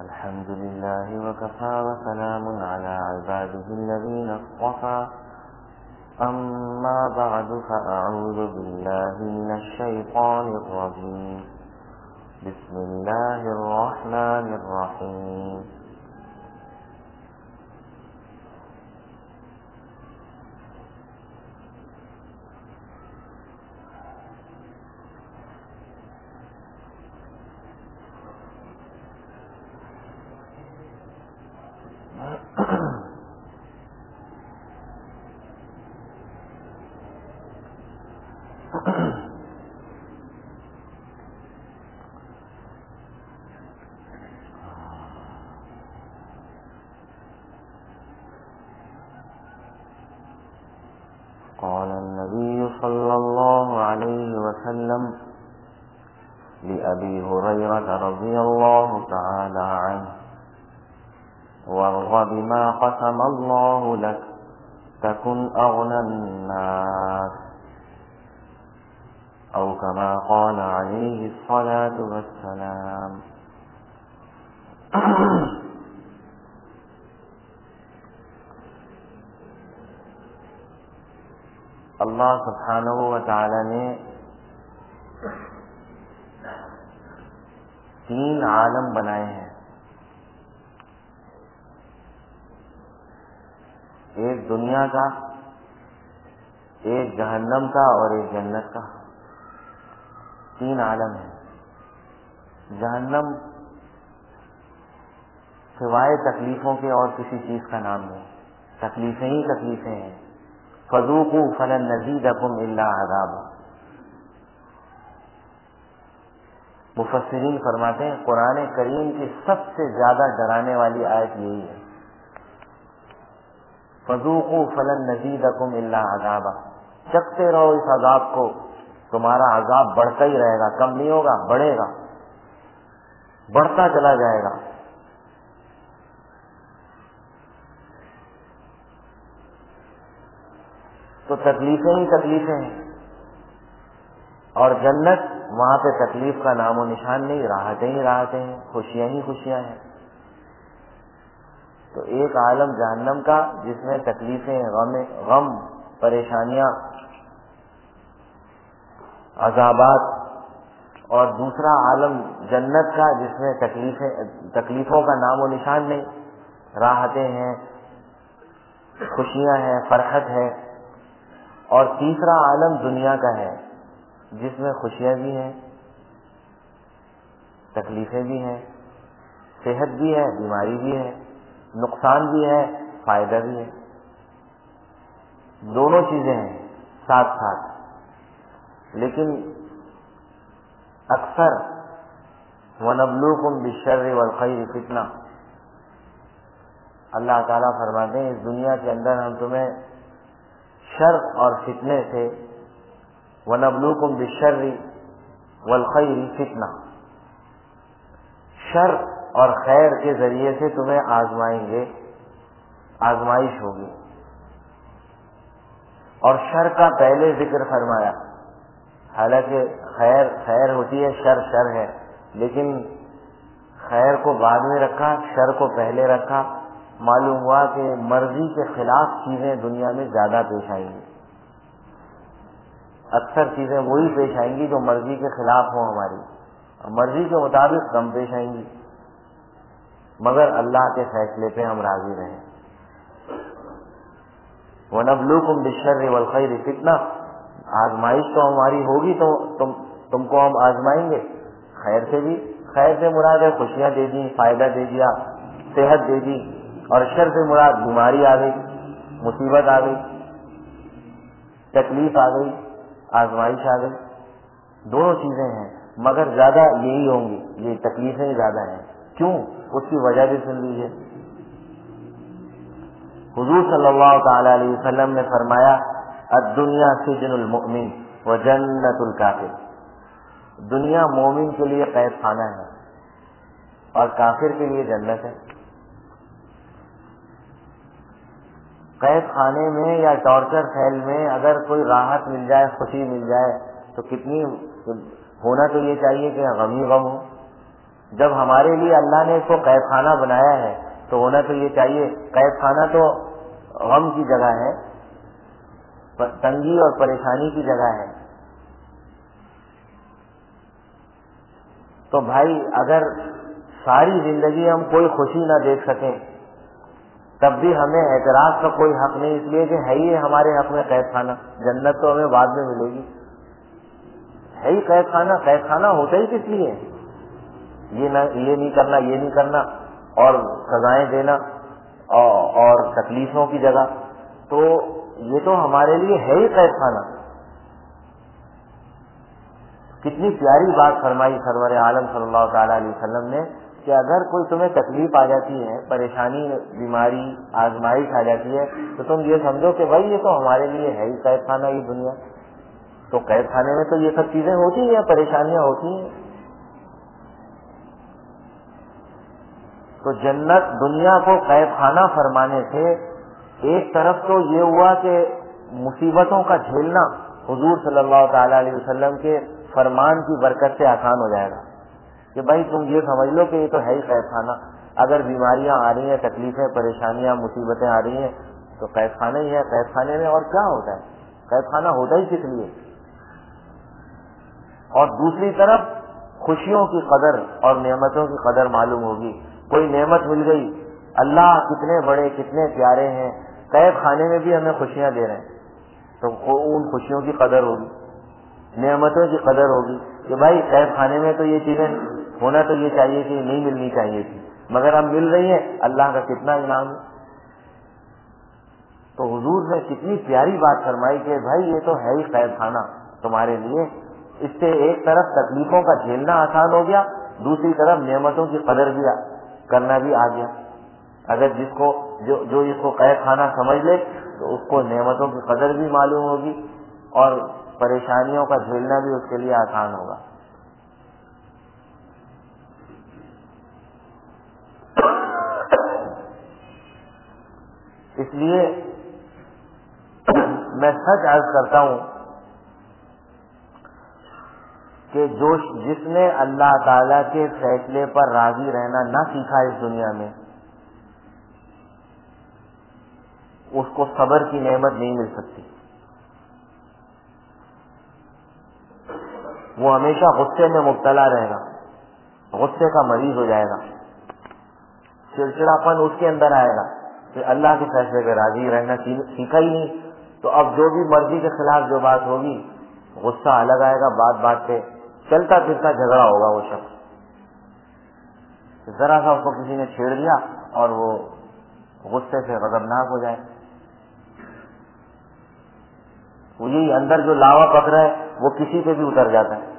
الحمد لله وكفى وسلام على عباده الذين اصطفى أما بعد فأعوذ بالله من الشيطان الرجيم بسم الله الرحمن الرحيم قال النبي صلى الله عليه وسلم لأبي هريرة رضي الله تعالى عنه وارض بما قسم الله لك تكن أغنى الناس أو كما قال عليه الصلاة والسلام. اللہ سبحانہ و تعالی نے تین عالم بنائے ہیں، ایک دنیا کا، ایک جہنم کا اور ایک جنت کا. تین عالم ہیں. جہنم سوائے تکلیفوں کے اور کسی چیز کا نام نہیں، تکلیفیں ہی تکلیفیں ہیں. فذوقوا فلن نزیدکم الا عذابا. مفسرین فرماتے ہیں قرآن کریم کی سب سے زیادہ ڈرانے والی آیت یہی ہے، فذوقوا فلن نزیدکم الا عذابا. چکھتے رہو اس عذاب کو، تمہارا عذاب بڑھتا ہی رہے گا، کم نہیں ہوگا، بڑھے گا، بڑھتا چلا جائے گا. تو تکلیفیں ہی تکلیفیں ہیں. اور جنت، وہاں پہ تکلیف کا نام و نشان نہیں، راحتیں ہی راحتیں ہیں، خوشیاں ہی خوشیاں ہیں. تو ایک عالم جہنم کا جس میں تکلیفیں، غم، پریشانیاں، عذابات، اور دوسرا عالم جنت کا جس میں تکلیفوں کا نام و نشان نہیں، راحتیں ہیں، خوشیاں ہیں، فرحت ہے. اور تیسرا عالم دنیا کا ہے جس میں خوشیاں بھی ہیں، تکلیفیں بھی ہیں، صحت بھی ہے، بیماری بھی ہے، نقصان بھی ہے، فائدہ بھی ہے. دونوں چیزیں ہیں ساتھ ساتھ. لیکن اکثر وَنَبْلُوكُمْ بِالشَّرِّ وَالْخَيْرِ فِتْنَةً، اللہ تعالیٰ فرماتے ہیں اس دنیا کے اندر ہم تمہیں شر اور فتنے سے، وَنَبْلُوكُمْ بِالشَّرِّ وَالْخَيْرِ فِتْنَةً، شر اور خیر کے ذریعے سے تمہیں آزمائیں گے، آزمائش ہوگی. اور شر کا پہلے ذکر فرمایا، حالانکہ خیر ہوتی ہے، شر ہے، لیکن خیر کو بعد میں رکھا، شر کو پہلے رکھا. معلوم ہوا کہ مرضی کے خلاف چیزیں دنیا میں زیادہ پیش آئیں گی. اکثر چیزیں وہی پیش آئیں گی جو مرضی کے خلاف ہوں ہماری، مرضی کے مطابق کم پیش آئیں گی، مگر اللہ کے فیصلے پہ ہم راضی رہیں. وَنَبْلُوكُمْ بِالشَّرِّ وَالْخَيْرِ فِتْنَةً، آزمائش تو ہماری ہوگی، تو تم کو ہم آزمائیں گے. خیر سے مراد ہے خوشیاں دے دی، فائدہ دے دیا، صحت دے دی. اور شر سے مراد بیماری آ گئی، مصیبت آ گئی، تکلیف آ گئی، آزمائش آ گئی. دونوں چیزیں ہیں، مگر زیادہ یہی ہوں گی، یہ تکلیفیں زیادہ ہیں. کیوں؟ اس کی وجہ بھی سن لیجیے. حضور صلی اللہ تعالی علیہ وسلم نے فرمایا الدنیا سجن المؤمن وجنت الکافر. دنیا مومن کے لیے قید خانہ ہے اور کافر کے لیے جنت ہے. قید خانے میں یا ٹارچر سیل میں اگر کوئی راحت مل جائے، خوشی مل جائے، تو کتنی ہونا تو یہ چاہیے کہ غم ہی غم ہو، جب ہمارے لیے اللہ نے اس کو قید خانہ بنایا ہے تو ہونا تو یہ چاہیے، قید خانہ تو غم کی جگہ ہے، تنگی اور پریشانی کی جگہ ہے. تو بھائی اگر ساری زندگی ہم کوئی خوشی نہ دیکھ سکیں تب بھی ہمیں اعتراض کا کوئی حق نہیں، اس لیے کہ ہے ہی ہمارے حق میں قید خانہ. جنت تو ہمیں بعد میں ملے گی، ہے ہی قید خانہ. قید خانہ ہوتا ہی کس لیے؟ یہ نہیں کرنا، یہ نہیں کرنا، اور سزائیں دینا اور تکلیفوں کی جگہ. تو یہ تو ہمارے لیے ہے ہی قید خانہ. کتنی پیاری بات فرمائی سرور عالم صلی اللہ تعالی علیہ وسلم نے کہ اگر کوئی تمہیں تکلیف آ جاتی ہے، پریشانی، بیماری، آزمائش آ جاتی ہے تو تم یہ سمجھو کہ بھائی یہ تو ہمارے لیے ہے ہی قید خانہ یہ دنیا. تو قید خانے میں تو یہ سب چیزیں ہوتی ہیں، پریشانیاں ہوتی ہیں. تو جنت دنیا کو قید خانہ فرمانے سے ایک طرف تو یہ ہوا کہ مصیبتوں کا جھیلنا حضور صلی اللہ تعالی علیہ وسلم کے فرمان کی برکت سے آسان ہو جائے گا کہ بھائی تم یہ سمجھ لو کہ یہ تو ہے ہی قید خانہ. اگر بیماریاں آ رہی ہیں، تکلیفیں، پریشانیاں، مصیبتیں آ رہی ہیں تو قید خانہ ہی ہے. قید خانے میں اور کیا ہوتا ہے؟ قید خانہ ہوتا ہی کس لیے؟ اور دوسری طرف خوشیوں کی قدر اور نعمتوں کی قدر معلوم ہوگی. کوئی نعمت مل گئی، اللہ کتنے بڑے کتنے پیارے ہیں، قید خانے میں بھی ہمیں خوشیاں دے رہے ہیں تو ان خوشیوں کی قدر ہوگی، نعمتوں کی قدر ہوگی کہ بھائی قید خانے میں تو یہ چیزیں ہونا تو یہ چاہیے کہ نہیں ملنی چاہیے تھی، مگر اب مل رہی ہیں، اللہ کا کتنا انعام ہے. تو حضور نے کتنی پیاری بات فرمائی کہ بھائی یہ تو ہے ہی قید خانہ تمہارے لیے. اس سے ایک طرف تکلیفوں کا جھیلنا آسان ہو گیا، دوسری طرف نعمتوں کی قدر بھی کرنا بھی آ گیا. اگر جس کو جو اس کو قید خانہ سمجھ لے تو اس کو نعمتوں کی قدر بھی معلوم ہوگی اور پریشانیوں کا جھیلنا بھی اس کے لیے آسان ہوگا. اس لیے میں سچ عرض کرتا ہوں کہ جس نے اللہ تعالی کے فیصلے پر راضی رہنا نہ سیکھا اس دنیا میں، اس کو صبر کی نعمت نہیں مل سکتی. وہ ہمیشہ غصے میں مبتلا رہے گا، غصے کا مریض ہو جائے گا، چڑچڑاپن اس کے اندر آئے گا کہ اللہ کے فیصلے پہ راضی رہنا سیکھا ہی نہیں. تو اب جو بھی مرضی کے خلاف جو بات ہوگی غصہ الگ آئے گا، بات بات پہ چلتا پھرتا جھگڑا ہوگا. وہ شخص ذرا سا اس کو کسی نے چھیڑ دیا اور وہ غصے سے غضبناک ہو جائے. وہ یہی اندر جو لاوا پک رہا ہے وہ کسی پہ بھی اتر جاتا ہے.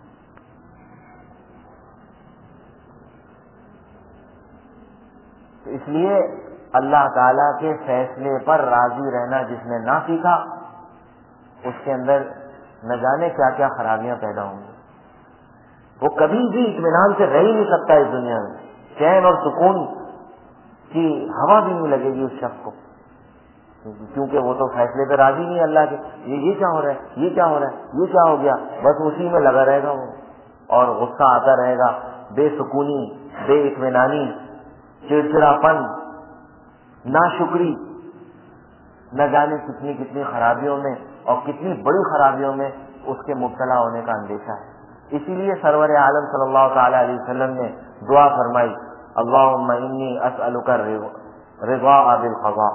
تو اس لیے اللہ تعالی کے فیصلے پر راضی رہنا جس نے نہ سیکھا اس کے اندر نہ جانے کیا کیا خرابیاں پیدا ہوں گی. وہ کبھی بھی اطمینان سے رہ ہی نہیں سکتا اس دنیا میں. چین اور سکون کی ہوا بھی نہیں لگے گی اس شخص کو، کیونکہ وہ تو فیصلے پہ راضی نہیں اللہ کے. یہ کیا ہو رہا ہے، یہ کیا ہو رہا ہے، یہ کیا ہو گیا، بس اسی میں لگا رہے گا وہ، اور غصہ آتا رہے گا، بے سکونی، بے اطمینانی، چڑچڑاپن، ناشکری، نہ جانے کتنی کتنی خرابیوں میں اور کتنی بڑی خرابیوں میں اس کے مبتلا ہونے کا اندیشہ ہے. اسی لیے سرور عالم صلی اللہ تعالی علیہ وسلم نے دعا فرمائی، اللہم انی اسألک الرضا بالقضاء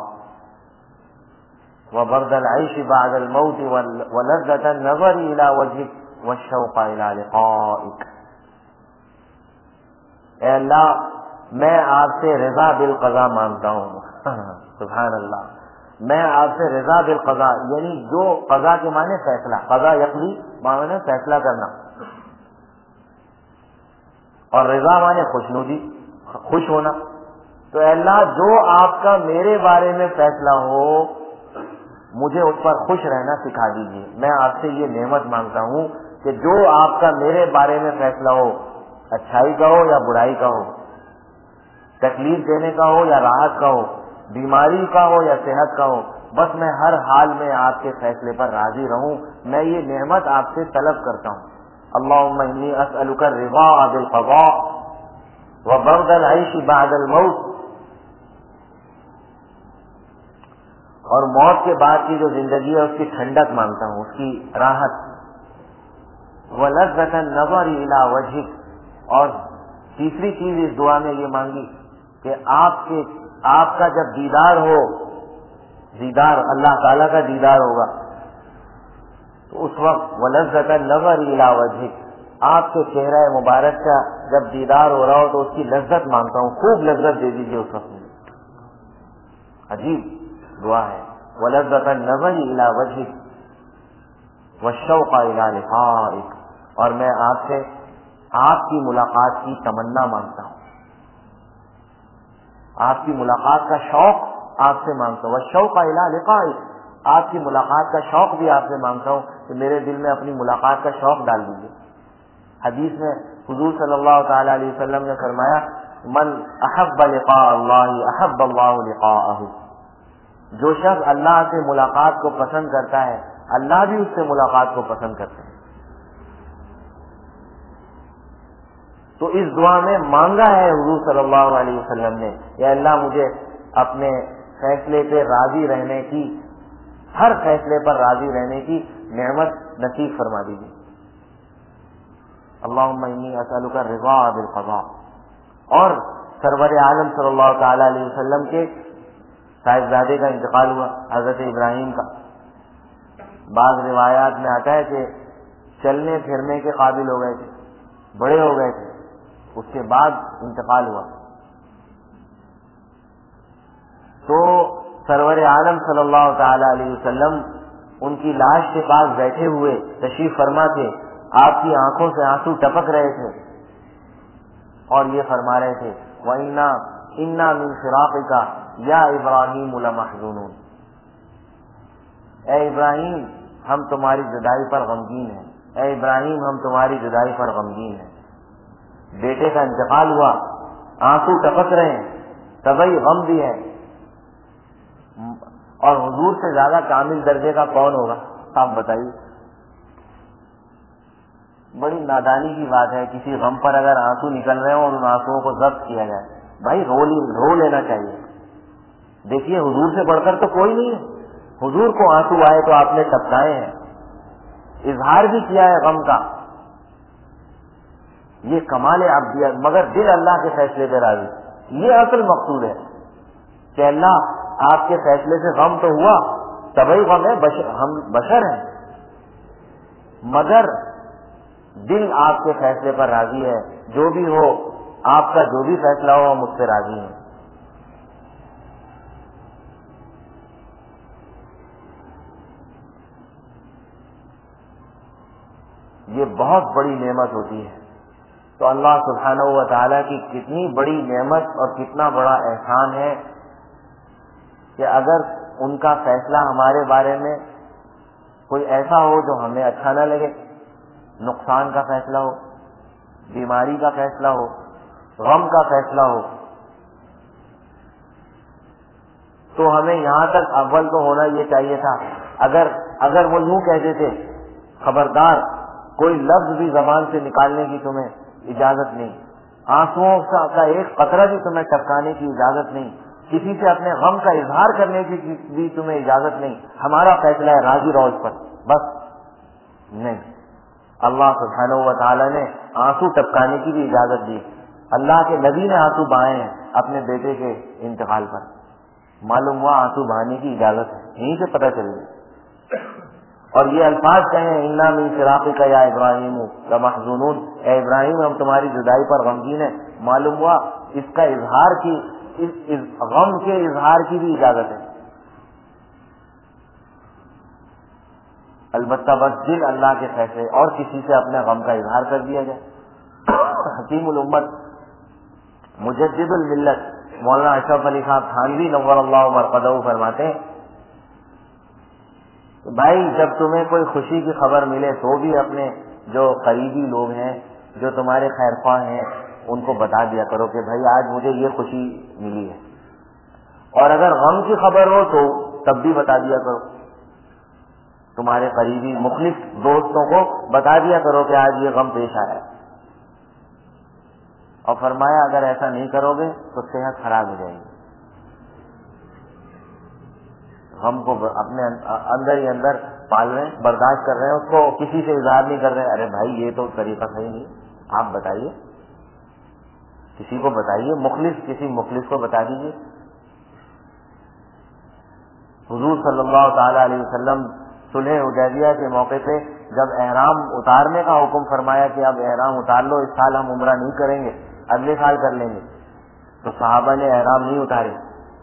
وبرد العیش بعد الموت ولذة النظر الى وجهک والشوق الى لقائک. اے اللہ میں آپ سے رضا بالقضاء مانگتا ہوں. سبحان اللہ. میں آپ سے رضا بالقضاء، یعنی جو قضا کے معنی فیصلہ، قضا یقضی معنی فیصلہ کرنا، اور رضا معنی خوشنودی، خوش ہونا. تو اے اللہ جو آپ کا میرے بارے میں فیصلہ ہو مجھے اس پر خوش رہنا سکھا دیجیے. میں آپ سے یہ نعمت مانگتا ہوں کہ جو آپ کا میرے بارے میں فیصلہ ہو، اچھائی کا ہو یا برائی کا ہو، تکلیف دینے کا ہو یا راحت کا ہو، بیماری کا ہو یا صحت کا ہو، بس میں ہر حال میں آپ کے فیصلے پر راضی رہوں. میں یہ نعمت آپ سے طلب کرتا ہوں. اللہم انی اسألک الرضا بالقضاء وبرد العيش بعد الموت، اور موت کے بعد کی جو زندگی ہے اس کی ٹھنڈک مانگتا ہوں، اس کی راحت۔ وَلَذَّةَ النَّظَرِ إِلَىٰ وَجْهِكَ، اور تیسری چیز اس دعا میں یہ مانگی کہ آپ کا جب دیدار ہو، دیدار اللہ تعالیٰ کا دیدار ہوگا، تو اس وقت وَلَذَّةَ النَّظَرِ إِلَىٰ وَجْهِكَ، آپ کے چہرہ مبارک کا جب دیدار ہو رہا ہو تو اس کی لذت مانگتا ہوں، خوب لذت دے دیجیے اس وقت میں۔ عجیب دعا ہے، وَلَذَّةَ النَّظَرِ إِلَىٰ وَجْهِكَ وَالشَّوْقَ إِلَىٰ لِقَائِكَ، اور میں آپ سے آپ کی ملاقات کی تمنا مانگتا ہوں، آپ کی ملاقات کا شوق آپ سے مانگتا ہوں، وَالشَّوْقَ إِلَىٰ لِقَائِكَ، آپ کی ملاقات کا شوق بھی آپ سے مانگتا ہوں کہ میرے دل میں اپنی ملاقات کا شوق ڈال دیجیے۔ حدیث میں حضور صلی اللہ تعالی علیہ وسلم نے فرمایا، من احب لقاء اللہ احب اللہ لقاءہ، جو شخص اللہ سے ملاقات کو پسند کرتا ہے اللہ بھی اس سے ملاقات کو پسند کرتے ہیں۔ تو اس دعا میں مانگا ہے حضور صلی اللہ علیہ وسلم نے، یا اللہ مجھے اپنے فیصلے پہ راضی رہنے کی، ہر فیصلے پر راضی رہنے کی نعمت نصیب فرما دیجیے۔ اللہم انی اسألک الرضا بالقضاء۔ اور سرور عالم صلی اللہ تعالی علیہ وسلم کے صاحبزادے کا انتقال ہوا، حضرت ابراہیم کا۔ بعض روایات میں آتا ہے کہ چلنے پھرنے کے قابل ہو گئے تھے، بڑے ہو گئے تھے، اس کے بعد انتقال ہوا۔ تو سرور عالم صلی اللہ تعالی علیہ وسلم ان کی لاش کے پاس بیٹھے ہوئے تشریف فرما تھے، آپ کی آنکھوں سے آنسو ٹپک رہے تھے اور یہ فرما رہے تھے، وَإِنَّا مِن فِرَاقِكَ يَا إِبْرَاهِيمُ لَمَحْزُونُونَ، اے ابراہیم ہم تمہاری جدائی پر غمگین ہیں، اے ابراہیم ہم تمہاری جدائی پر غمگین ہیں۔ بیٹے کا انتقال ہوا، آنسو ٹپک رہے ہیں، طبعی غم بھی ہے، اور حضور سے زیادہ کامل درجے کا کون ہوگا آپ بتائیے۔ بڑی نادانی کی بات ہے کسی غم پر اگر آنسو نکل رہے ہوں اور ان آنسوؤں کو ضبط کیا جائے، بھائی رو لینا چاہیے۔ دیکھیے حضور سے بڑھ کر تو کوئی نہیں ہے، حضور کو آنسو آئے تو آپ نے ٹپکائے ہیں، اظہار بھی کیا ہے غم کا، یہ کمال عبدیت، مگر دل اللہ کے فیصلے پہ راضی، یہ اصل مقصود ہے کہ اللہ آپ کے فیصلے سے غم تو ہوا، طبعی غم ہے، ہم بشر ہیں، مگر دل آپ کے فیصلے پر راضی ہے، جو بھی ہو آپ کا جو بھی فیصلہ ہو ہم اس سے راضی ہیں۔ یہ بہت بڑی نعمت ہوتی ہے۔ تو اللہ سبحانہ و تعالیٰ کی کتنی بڑی نعمت اور کتنا بڑا احسان ہے کہ اگر ان کا فیصلہ ہمارے بارے میں کوئی ایسا ہو جو ہمیں اچھا نہ لگے، نقصان کا فیصلہ ہو، بیماری کا فیصلہ ہو، غم کا فیصلہ ہو، تو ہمیں یہاں تک اول تو ہونا یہ چاہیے تھا، اگر وہ یوں کہتے تھے خبردار کوئی لفظ بھی زبان سے نکالنے کی تمہیں اجازت نہیں، آنسوؤں کا ایک قطرہ بھی تمہیں ٹپکانے کی اجازت نہیں، کسی سے اپنے غم کا اظہار کرنے کی بھی تمہیں اجازت نہیں، ہمارا فیصلہ ہے راضی رہو اس پر بس۔ نہیں، اللہ سبحانہ و تعالیٰ نے آنسو ٹپکانے کی بھی اجازت دی۔ اللہ کے نبی نے آنسو بہائے ہیں اپنے بیٹے کے انتقال پر، معلوم ہوا آنسو بہانے کی اجازت ہے، یہیں سے پتہ چل گئی۔ اور یہ الفاظ کہیں اِنَّا مِن فِرَاقِكَ يَا إِبْرَاهِيمُ لَمَحْزُونُونَ، اے ابراہیم ہم تمہاری جدائی پر غمگین ہیں، معلوم ہوا اس کا اظہار کی، اس غم کے اظہار کی بھی اجازت ہے، البتہ بس دل اللہ کے فیصلے اور کسی سے اپنے غم کا اظہار کر دیا جائے۔ حکیم الامت مجدد الملت مولانا اشرف علی خان تھانوی نور اللہ مرقدہ فرماتے ہیں بھائی جب تمہیں کوئی خوشی کی خبر ملے تو بھی اپنے جو قریبی لوگ ہیں، جو تمہارے خیر خواہ ہیں، ان کو بتا دیا کرو کہ بھائی آج مجھے یہ خوشی ملی ہے، اور اگر غم کی خبر ہو تو تب بھی بتا دیا کرو، تمہارے قریبی مخلص دوستوں کو بتا دیا کرو کہ آج یہ غم پیش آیا ہے۔ اور فرمایا اگر ایسا نہیں کرو گے تو صحت خراب ہو جائے گی. غم کو اپنے اندر ہی اندر پال رہے ہیں, برداشت کر رہے ہیں, اس کو کسی سے اظہار نہیں کر رہے. ارے بھائی یہ تو طریقہ صحیح نہیں, آپ بتائیے, کسی کو بتائیے, کسی مخلص کو بتا دیجیے. حضور صلی اللہ تعالی علیہ وسلم صلح حدیبیہ کے موقع پہ جب احرام اتارنے کا حکم فرمایا کہ اب احرام اتار لو, اس سال ہم عمرہ نہیں کریں گے, اگلے سال کر لیں گے, تو صحابہ نے احرام نہیں اتارے.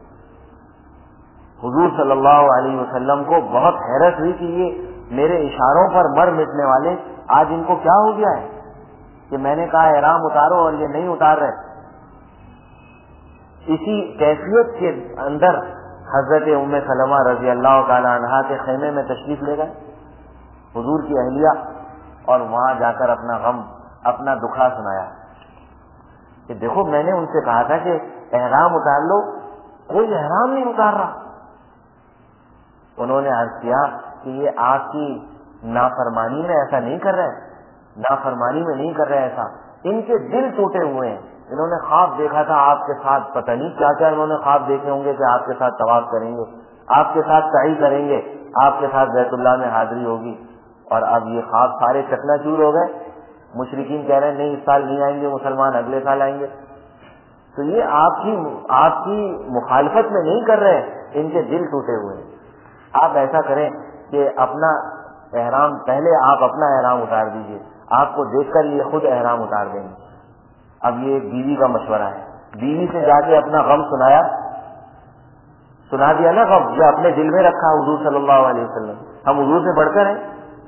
حضور صلی اللہ علیہ وسلم کو بہت حیرت ہوئی کہ یہ میرے اشاروں پر مر مٹنے والے آج ان کو کیا ہو گیا ہے کہ میں نے کہا احرام اتارو اور یہ نہیں اتار رہے. اسی کیفیت کے اندر حضرت ام سلمہ رضی اللہ تعالی عنہا کے خیمے میں تشریف لے گئے حضور کی اہلیہ, اور وہاں جا کر اپنا غم, اپنا دکھا سنایا کہ دیکھو میں نے ان سے کہا تھا کہ احرام اتار لو, کوئی احرام نہیں اتار رہا. انہوں نے عرض کیا کہ یہ آپ کی نافرمانی میں ایسا نہیں کر رہے, نافرمانی میں نہیں کر رہے ایسا, ان کے دل ٹوٹے ہوئے ہیں. انہوں نے خواب دیکھا تھا آپ کے ساتھ, پتہ نہیں کیا کیا انہوں نے خواب دیکھے ہوں گے کہ آپ کے ساتھ طواف کریں گے, آپ کے ساتھ سعی کریں گے, آپ کے ساتھ بیت اللہ میں حاضری ہوگی, اور اب یہ خواب سارے چکنا چور ہو گئے. مشرکین کہہ رہے ہیں نہیں اس سال نہیں آئیں گے مسلمان, اگلے سال آئیں گے. تو یہ آپ کی مخالفت میں نہیں کر رہے, ان کے دل ٹوٹے ہوئے ہیں. آپ ایسا کریں کہ اپنا احرام, پہلے آپ اپنا احرام اتار دیجئے, آپ کو دیکھ کر یہ خود احرام اتار دیں گے. اب یہ ایک بیوی کا مشورہ ہے, بیوی سے جا کے اپنا غم سنا دیا نا, غم جو اپنے دل میں رکھا حضور صلی اللہ علیہ وسلم, ہم حضور سے بڑھ کر ہیں.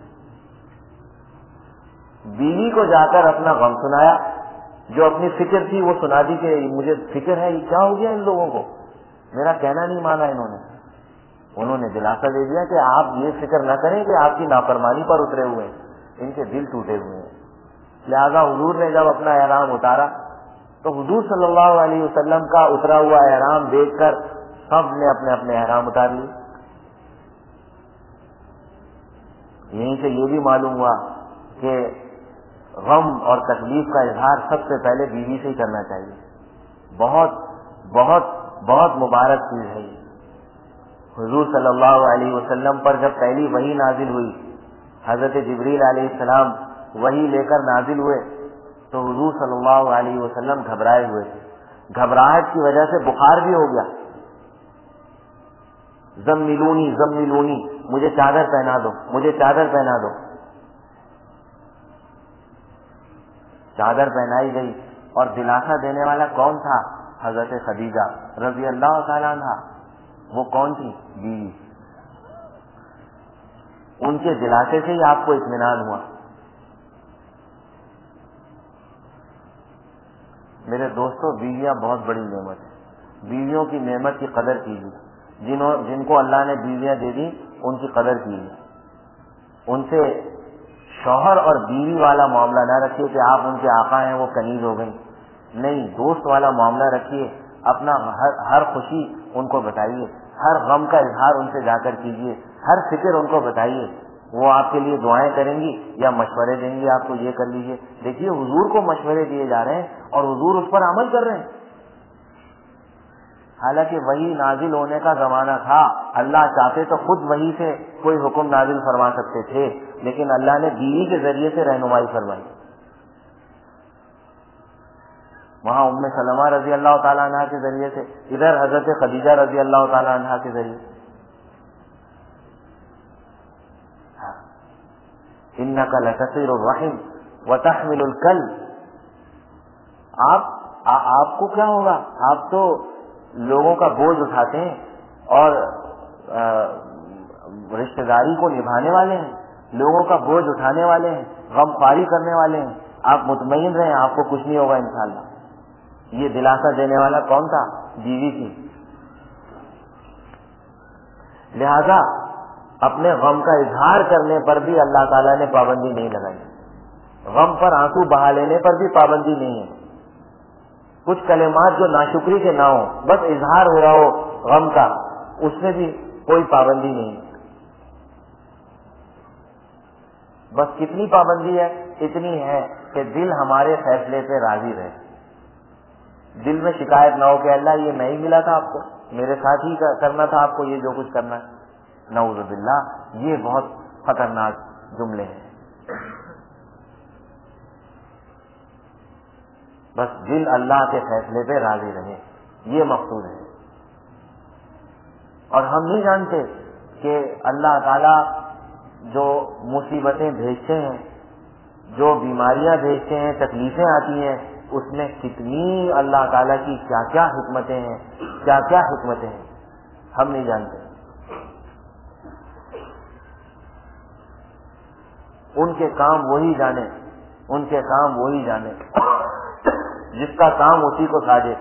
بیوی کو جا کر اپنا غم سنایا, جو اپنی فکر تھی وہ سنا دی کہ مجھے فکر ہے, یہ کیا ہو گیا ان لوگوں کو, میرا کہنا نہیں مانا انہوں نے دلاسا دے دیا کہ آپ یہ فکر نہ کریں کہ آپ کی نافرمانی پر اترے ہوئے ہیں, ان کے دل ٹوٹے ہوئے ہیں. لہذا حضور نے جب اپنا احرام اتارا تو حضور صلی اللہ علیہ وسلم کا اترا ہوا احرام دیکھ کر سب نے اپنے اپنے احرام اتار لیے. یہیں سے یہ بھی معلوم ہوا کہ غم اور تکلیف کا اظہار سب سے پہلے بیوی سے ہی کرنا چاہیے. بہت بہت بہت مبارک چیز ہے یہ. حضور صلی اللہ علیہ وسلم پر جب پہلی وحی نازل ہوئی, حضرت جبریل علیہ السلام وحی لے کر نازل ہوئے, تو حضور صلی اللہ علیہ وسلم گھبرائے ہوئے تھے. گھبراہٹ کی وجہ سے بخار بھی ہو گیا. زملونی زملونی, مجھے چادر پہنا دو, مجھے چادر پہنا دو. چادر پہنائی گئی, اور دلاسا دینے والا کون تھا؟ حضرت خدیجہ رضی اللہ تعالیٰ عنہا. وہ کون تھی؟ بیوی. ان کے دلاسے سے ہی آپ کو اطمینان ہوا. میرے دوستو, بیویاں بہت بڑی نعمت ہے. بیویوں کی نعمت کی قدر کیجیے. جن کو اللہ نے بیویاں دے دی ان کی قدر کیجیے. ان سے شوہر اور بیوی والا معاملہ نہ رکھیے کہ آپ ان کے آقا ہیں وہ کنیز ہو گئی. نہیں, دوست والا معاملہ رکھیے. اپنا ہر خوشی ان کو بتائیے, ہر غم کا اظہار ان سے جا کر کیجیے, ہر فکر ان کو بتائیے. وہ آپ کے لیے دعائیں کریں گی یا مشورے دیں گی, آپ کو یہ کر لیجیے. دیکھیے حضور کو مشورے دیے جا رہے ہیں اور حضور اس پر عمل کر رہے ہیں. حالانکہ وہی نازل ہونے کا زمانہ تھا, اللہ چاہتے تو خود وہی سے کوئی حکم نازل فرما سکتے تھے, لیکن اللہ نے بیوی کے ذریعے سے رہنمائی فرمائی. وہاں ام سلمہ رضی اللہ تعالیٰ عنہ کے ذریعے سے, ادھر حضرت خدیجہ رضی اللہ تعالیٰ عنہ کے ذریعے. انک لتصل الرحم وتحمل الکل. آپ کو کیا ہوگا, آپ تو لوگوں کا بوجھ اٹھاتے ہیں اور رشتہ داری کو نبھانے والے ہیں, لوگوں کا بوجھ اٹھانے والے ہیں, غم خواری کرنے والے ہیں. آپ مطمئن رہیں, آپ کو کچھ نہیں ہوگا انشاءاللہ. یہ دلاسا دینے والا کون تھا؟ بیوی تھی. لہذا اپنے غم کا اظہار کرنے پر بھی اللہ تعالیٰ نے پابندی نہیں لگائی. غم پر آنسو بہا لینے پر بھی پابندی نہیں ہے. کچھ کلمات جو ناشکری کے نہ ہو, بس اظہار ہو رہا ہو غم کا, اس میں بھی کوئی پابندی نہیں. بس کتنی پابندی ہے؟ اتنی ہے کہ دل ہمارے فیصلے پہ راضی رہے. دل میں شکایت نہ ہو کہ اللہ یہ میں ہی ملا تھا آپ کو، میرے ساتھ ہی کرنا تھا آپ کو یہ جو کچھ کرنا ہے. نعوذ باللہ، یہ بہت خطرناک جملے ہیں. بس دل اللہ کے فیصلے پہ راضی رہے، یہ مقصود ہے. اور ہم نہیں جانتے کہ اللہ تعالی جو مصیبتیں بھیجتے ہیں، جو بیماریاں بھیجتے ہیں، تکلیفیں آتی ہیں، اس میں کتنی اللہ تعالیٰ کی کیا کیا حکمتیں ہیں، کیا کیا حکمتیں ہیں، ہم نہیں جانتے. ان کے کام وہی جانے، ان کے کام وہی جانے جس کا کام اسی کو ساجے.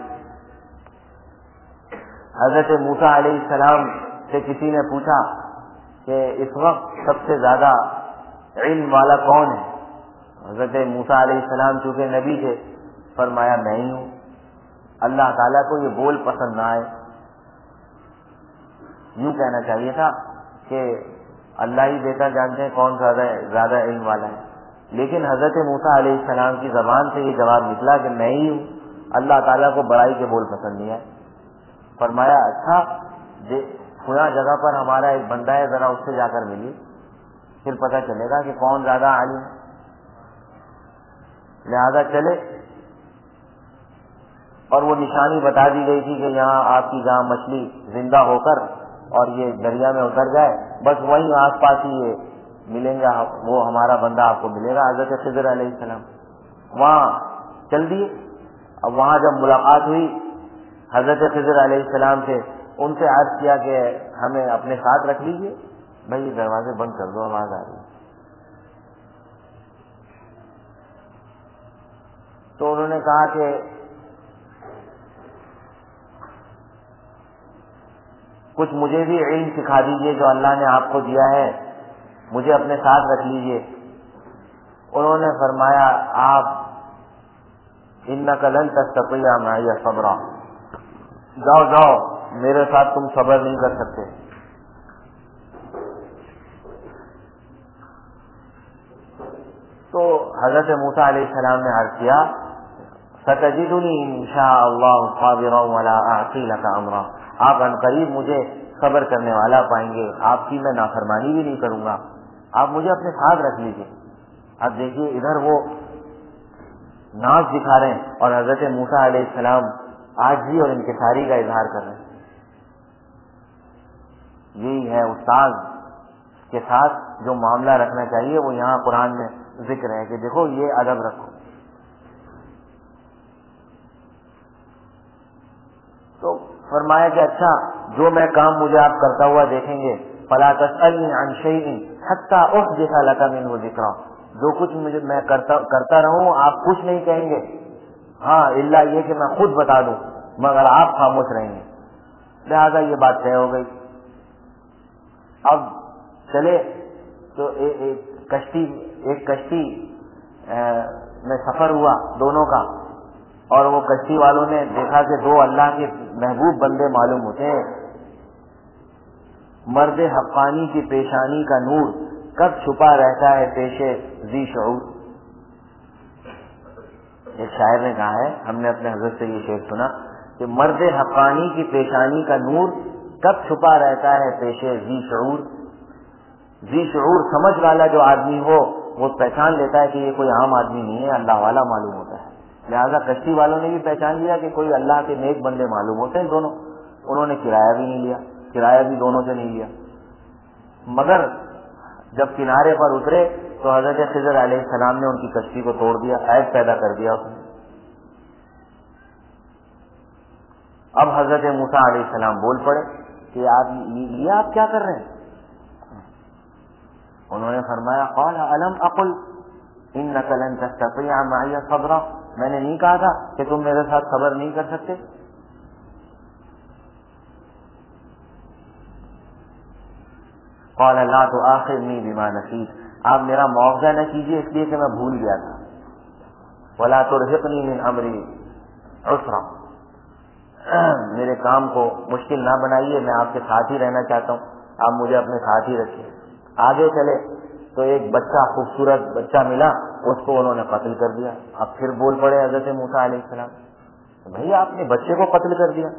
حضرت موسیٰ علیہ السلام سے کسی نے پوچھا کہ اس وقت سب سے زیادہ علم والا کون ہے؟ حضرت موسیٰ علیہ السلام چونکہ نبی تھے، فرمایا میں ہی ہوں. اللہ تعالیٰ کو یہ بول پسند نہ آئے. یوں کہنا چاہیے تھا کہ اللہ ہی بہتر جانتے ہیں کون زیادہ علم والا ہے. لیکن حضرت موسیٰ علیہ السلام کی زبان سے یہ جواب نکلا کہ میں ہی ہوں. اللہ تعالیٰ کو بڑائی کے بول پسند نہیں آئے. فرمایا اچھا فلاں جگہ پر ہمارا ایک بندہ ہے، ذرا اس سے جا کر ملیے، پھر پتہ چلے گا کہ کون زیادہ عالم ہے. لہذا چلے، اور وہ نشانی بتا دی گئی تھی کہ یہاں آپ کی جہاں مچھلی زندہ ہو کر اور یہ دریا میں اتر جائے، بس وہیں آس پاس ہی یہ ملیں گے، وہ ہمارا بندہ آپ کو ملے گا. حضرت خضر علیہ السلام وہاں چل دیے. اب وہاں جب ملاقات ہوئی حضرت خضر علیہ السلام سے، ان سے عرض کیا کہ ہمیں اپنے ساتھ رکھ لیجیے. بھائی یہ دروازے بند کر دو، آواز آ رہی ہے. تو انہوں نے کہا کہ کچھ مجھے بھی علم سکھا دیجیے جو اللہ نے آپ کو دیا ہے، مجھے اپنے ساتھ رکھ لیجیے. انہوں نے فرمایا آپ انک لن تستطیع معی صبرا، جاؤ جاؤ میرے ساتھ تم صبر نہیں کر سکتے. تو حضرت موسیٰ علیہ السلام نے عرض کیا ستجدنی انشاء اللہ صابرا ولا اعصی لک امرا، آپ عنقریب مجھے صبر کرنے والا پائیں گے، آپ کی میں نافرمانی بھی نہیں کروں گا، آپ مجھے اپنے ساتھ رکھ لیجیے. اب دیکھیے ادھر وہ ناز دکھا رہے ہیں اور حضرت موسیٰ علیہ السلام عاجزی اور انکساری کا اظہار کر رہے ہیں. یہی ہے استاد کے ساتھ جو معاملہ رکھنا چاہیے، وہ یہاں قرآن میں ذکر ہے کہ دیکھو یہ ادب رکھو. تو فرمایا کہ اچھا جو میں کام مجھے آپ کرتا ہوا دیکھیں گے، فلا تسألنی عن شیء حتی احدث لک منہ ذکرا، جو کچھ میں کرتا رہوں آپ کچھ نہیں کہیں گے، ہاں الا یہ کہ میں خود بتا دوں، مگر آپ خاموش رہیں گے. لہذا یہ بات طے ہو گئی. اب چلے تو ایک کشتی میں سفر ہوا دونوں کا، اور وہ کشتی والوں نے دیکھا کہ دو اللہ کے محبوب بندے معلوم ہوتے ہیں. مرد حقانی کی پیشانی کا نور کب چھپا رہتا ہے پیشے ذی شعور. ایک شاعر نے کہا ہے، ہم نے اپنے حضرت سے یہ شعر سنا کہ مرد حقانی کی پیشانی کا نور کب چھپا رہتا ہے پیشے ذی شعور. ذی شعور سمجھ والا جو آدمی ہو وہ پہچان لیتا ہے کہ یہ کوئی عام آدمی نہیں ہے، اللہ والا معلوم ہوتا ہے. لہذا کشتی والوں نے بھی پہچان لیا کہ کوئی اللہ کے نیک بندے معلوم ہوتے ہیں دونوں. انہوں نے کرایہ بھی نہیں لیا، کرایہ بھی دونوں سے نہیں لیا. مگر جب کنارے پر اترے تو حضرت خضر علیہ السلام نے ان کی کشتی کو توڑ دیا، عیب پیدا کر دیا اس نے. اب حضرت موسیٰ علیہ السلام بول پڑے کہ آپ یہ آپ کیا کر رہے ہیں؟ انہوں نے فرمایا قال الم اقل انک لن تستطیع معی صبرا، میں نے نہیں کہا تھا کہ تم میرے ساتھ صبر نہیں کر سکتے. قال لا تؤاخذنی بما نسیت، آپ میرا مواخذہ نہ کیجیے اس لیے کہ میں بھول گیا تھا. ولا ترهقنی من امری عسرا، میرے کام کو مشکل نہ بنائیے، میں آپ کے ساتھ ہی رہنا چاہتا ہوں، آپ مجھے اپنے ساتھ ہی رکھیے. آگے چلے تو ایک بچہ، خوبصورت بچہ ملا، اس کو انہوں نے قتل کر دیا. اب پھر بول پڑے حضرت موسیٰ علیہ السلام. بھئی آپ نے بچے کو قتل کر دیا.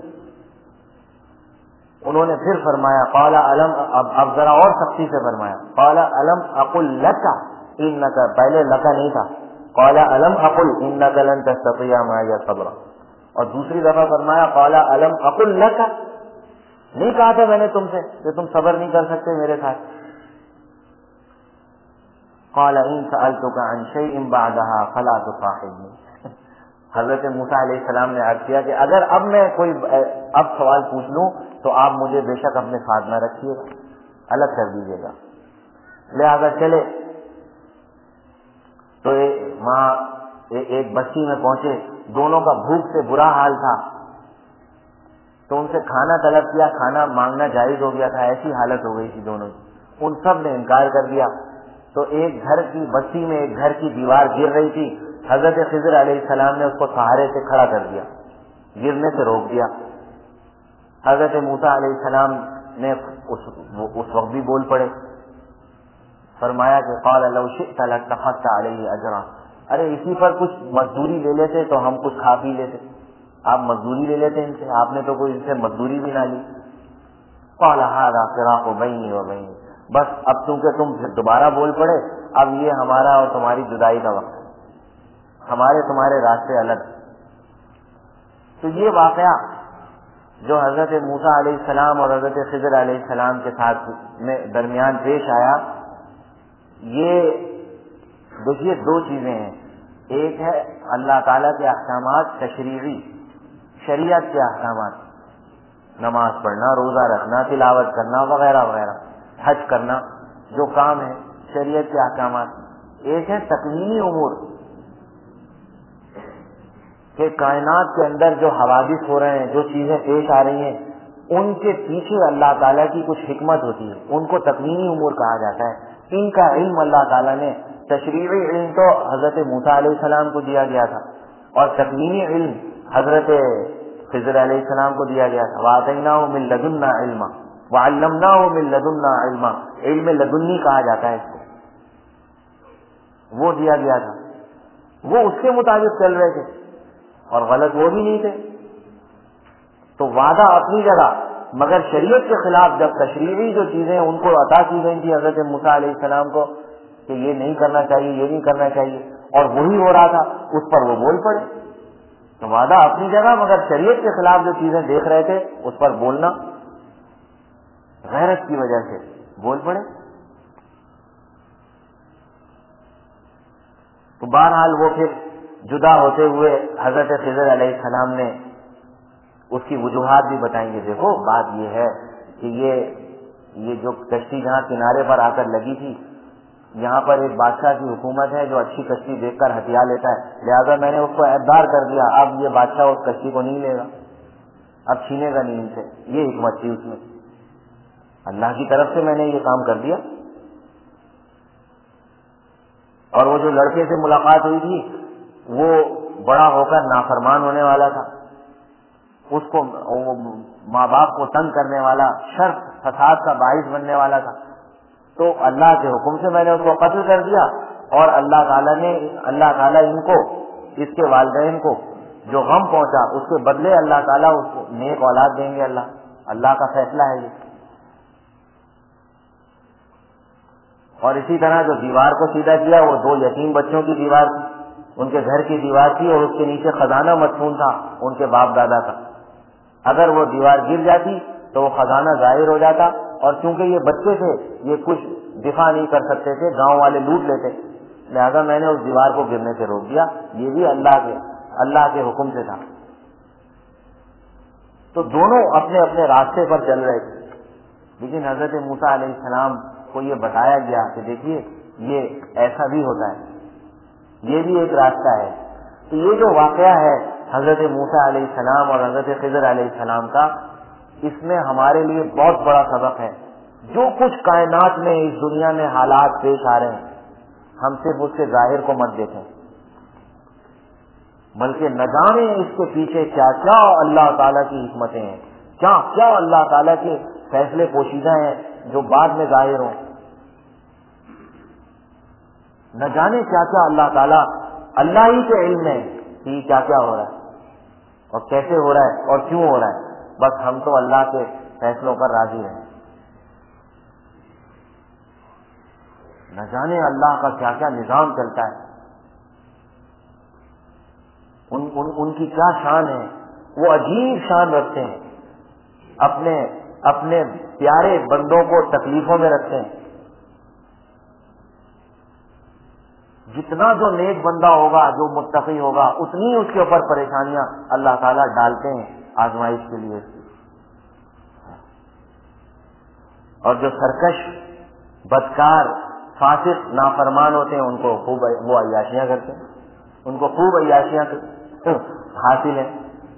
انہوں نے پھر فرمایا قال الم، اب ذرا اور سختی سے فرمایا قال الم اقل لک انک، پہلے لکا نہیں تھا، قال الم اقل انک لن تستطيع معي صبرا، اور دوسری دفعہ فرمایا قال الم اقل لک، نہیں کہا تھا میں نے تم سے کہ تم صبر نہیں کر سکتے میرے ساتھ. قال ان سألتك عن شيء بعدها فلا تصاحبني. حضرت موسیٰ علیہ السلام نے عرض کیا کہ اگر اب میں کوئی اب سوال پوچھ لوں تو آپ مجھے بے شک اپنے ساتھ نہ رکھیے گا، الگ کر دیجیے گا. لہذا چلے تو وہاں ایک بستی میں پہنچے، دونوں کا بھوک سے برا حال تھا، تو ان سے کھانا طلب کیا، کھانا مانگنا جائز ہو گیا تھا، ایسی حالت ہو گئی تھی دونوں کی. ان سب نے انکار کر دیا. تو ایک گھر کی بستی میں ایک گھر کی دیوار گر رہی تھی، حضرت خضر علیہ السلام نے اس کو سہارے سے کھڑا کر دیا، گرنے سے روک دیا. حضرت موسیٰ علیہ السلام نے اس وقت بھی بول پڑے، فرمایا کہ قال لو شئت لاتخذت علیہ اجرا، ارے اسی پر کچھ مزدوری لے لیتے تو ہم کچھ کھا پی لیتے. آپ مزدوری لے لیتے ان سے، آپ نے تو کوئی ان سے مزدوری بھی نہ لی. قال هذا فراق بینی و بینک، بس اب چونکہ تم پھر دوبارہ بول پڑے، اب یہ ہمارا اور تمہاری جدائی کا وقت ہے، ہمارے تمہارے راستے الگ. تو یہ واقعہ جو حضرت موسیٰ علیہ السلام اور حضرت خضر علیہ السلام کے ساتھ میں درمیان پیش آیا، یہ دیکھیے دو چیزیں ہیں. ایک ہے اللہ تعالیٰ کے احکامات تشریعی، شریعت کے احکامات، نماز پڑھنا، روزہ رکھنا، تلاوت کرنا وغیرہ وغیرہ، حج کرنا، جو کام ہے شریعت کے احکامات. ایک ہے تکوینی امور کہ کائنات کے اندر جو حوادث ہو رہے ہیں، جو چیزیں پیش آ رہی ہیں، ان کے پیچھے اللہ تعالیٰ کی کچھ حکمت ہوتی ہے، ان کو تکوینی امور کہا جاتا ہے. ان کا علم اللہ تعالیٰ نے، تشریعی علم تو حضرت موسیٰ علیہ السلام کو دیا گیا تھا اور تکوینی علم حضرت خضر علیہ السلام کو دیا گیا تھا. وَآتَيْنَاهُ مِن لَّدُنَّا عِلْمًا وَعَلَّمْنَاهُ مِن لَّدُنَّا عِلْمًا، علم لدنی کہا جاتا ہے اس کو، وہ دیا گیا تھا. وہ اس کے مطابق چل رہے تھے اور غلط وہ بھی نہیں تھے. تو وعدہ اپنی جگہ، مگر شریعت کے خلاف جب تشریعی جو چیزیں ان کو عطا کی گئی تھی حضرت موسیٰ علیہ السلام کو کہ یہ نہیں کرنا چاہیے، یہ نہیں کرنا چاہیے، اور وہی ہو رہا تھا، اس پر وہ بول پڑے. تو وعدہ اپنی جگہ، مگر شریعت کے خلاف جو چیزیں دیکھ رہے تھے اس پر بولنا غیرت کی وجہ سے بول پڑے. تو بہرحال وہ پھر جدا ہوتے ہوئے حضرت خضر علیہ السلام نے اس کی وجوہات بھی بتائیں گے. دیکھو بات یہ ہے کہ یہ جو کشتی جہاں کنارے پر آ کر لگی تھی، یہاں پر ایک بادشاہ کی حکومت ہے جو اچھی کشتی دیکھ کر ہتھیا لیتا ہے، لہذا میں نے اس کو عہدیدار کر دیا، اب یہ بادشاہ اس کشتی کو نہیں لے گا، اب چھینے گا نہیں ان سے. یہ حکمت تھی اس میں، اللہ کی طرف سے میں نے یہ کام کر دیا. اور وہ جو لڑکے سے ملاقات ہوئی تھی وہ بڑا ہو کر نافرمان ہونے والا تھا، اس کو ماں باپ کو تنگ کرنے والا، شر فساد کا باعث بننے والا تھا. تو اللہ کے حکم سے میں نے اس کو قتل کر دیا، اور اللہ تعالیٰ ان کو، اس کے والدین کو جو غم پہنچا اس کے بدلے اللہ تعالیٰ اس کو نیک اولاد دیں گے. اللہ کا فیصلہ ہے یہ. اور اسی طرح جو دیوار کو سیدھا کیا وہ 2 یتیم بچوں کی دیوار تھی، ان کے گھر کی دیوار تھی، اور اس کے نیچے خزانہ مدفون تھا ان کے باپ دادا کا. اگر وہ دیوار گر جاتی تو وہ خزانہ ظاہر ہو جاتا، اور چونکہ یہ بچے تھے یہ کچھ دفاع نہیں کر سکتے تھے، گاؤں والے لوٹ لیتے، لہذا میں نے اس دیوار کو گرنے سے روک دیا. یہ بھی اللہ کے حکم سے تھا. تو دونوں اپنے اپنے راستے پر چل رہے تھے، لیکن حضرت موسیٰ علیہ السلام کو یہ بتایا گیا کہ دیکھیے یہ ایسا بھی ہوتا ہے، یہ بھی ایک راستہ ہے. تو یہ جو واقعہ ہے حضرت موسیٰ علیہ السلام اور حضرت خضر علیہ السلام کا، اس میں ہمارے لیے بہت بڑا سبق ہے. جو کچھ کائنات میں اس دنیا میں حالات پیش آ رہے ہیں، ہم صرف اس کے ظاہر کو مت دیکھیں، بلکہ نہ جانے اس کے پیچھے کیا کیا اللہ تعالیٰ کی حکمتیں ہیں، کیا کیا اللہ تعالیٰ کے فیصلے پوشیدہ ہیں جو بعد میں ظاہر ہوں. نہ جانے کیا کیا اللہ تعالیٰ، اللہ ہی کے علم میں کہ کیا کیا ہو رہا ہے. اور کیسے ہو رہا ہے اور کیوں ہو رہا ہے، بس ہم تو اللہ کے فیصلوں پر راضی رہیں۔ نہ جانے اللہ کا کیا کیا نظام چلتا ہے، ان کی کیا شان ہے، وہ عجیب شان رکھتے ہیں، اپنے پیارے بندوں کو تکلیفوں میں رکھتے ہیں۔ جتنا جو نیک بندہ ہوگا، جو متقی ہوگا، اتنی اس کے اوپر پریشانیاں اللہ تعالیٰ ڈالتے ہیں آزمائش کے لیے۔ اور جو سرکش، بدکار، فاسق، نافرمان ہوتے ہیں، ان کو خوب وہ عیاشیاں کرتے ہیں، ان کو خوب عیاشیاں حاصل ہیں۔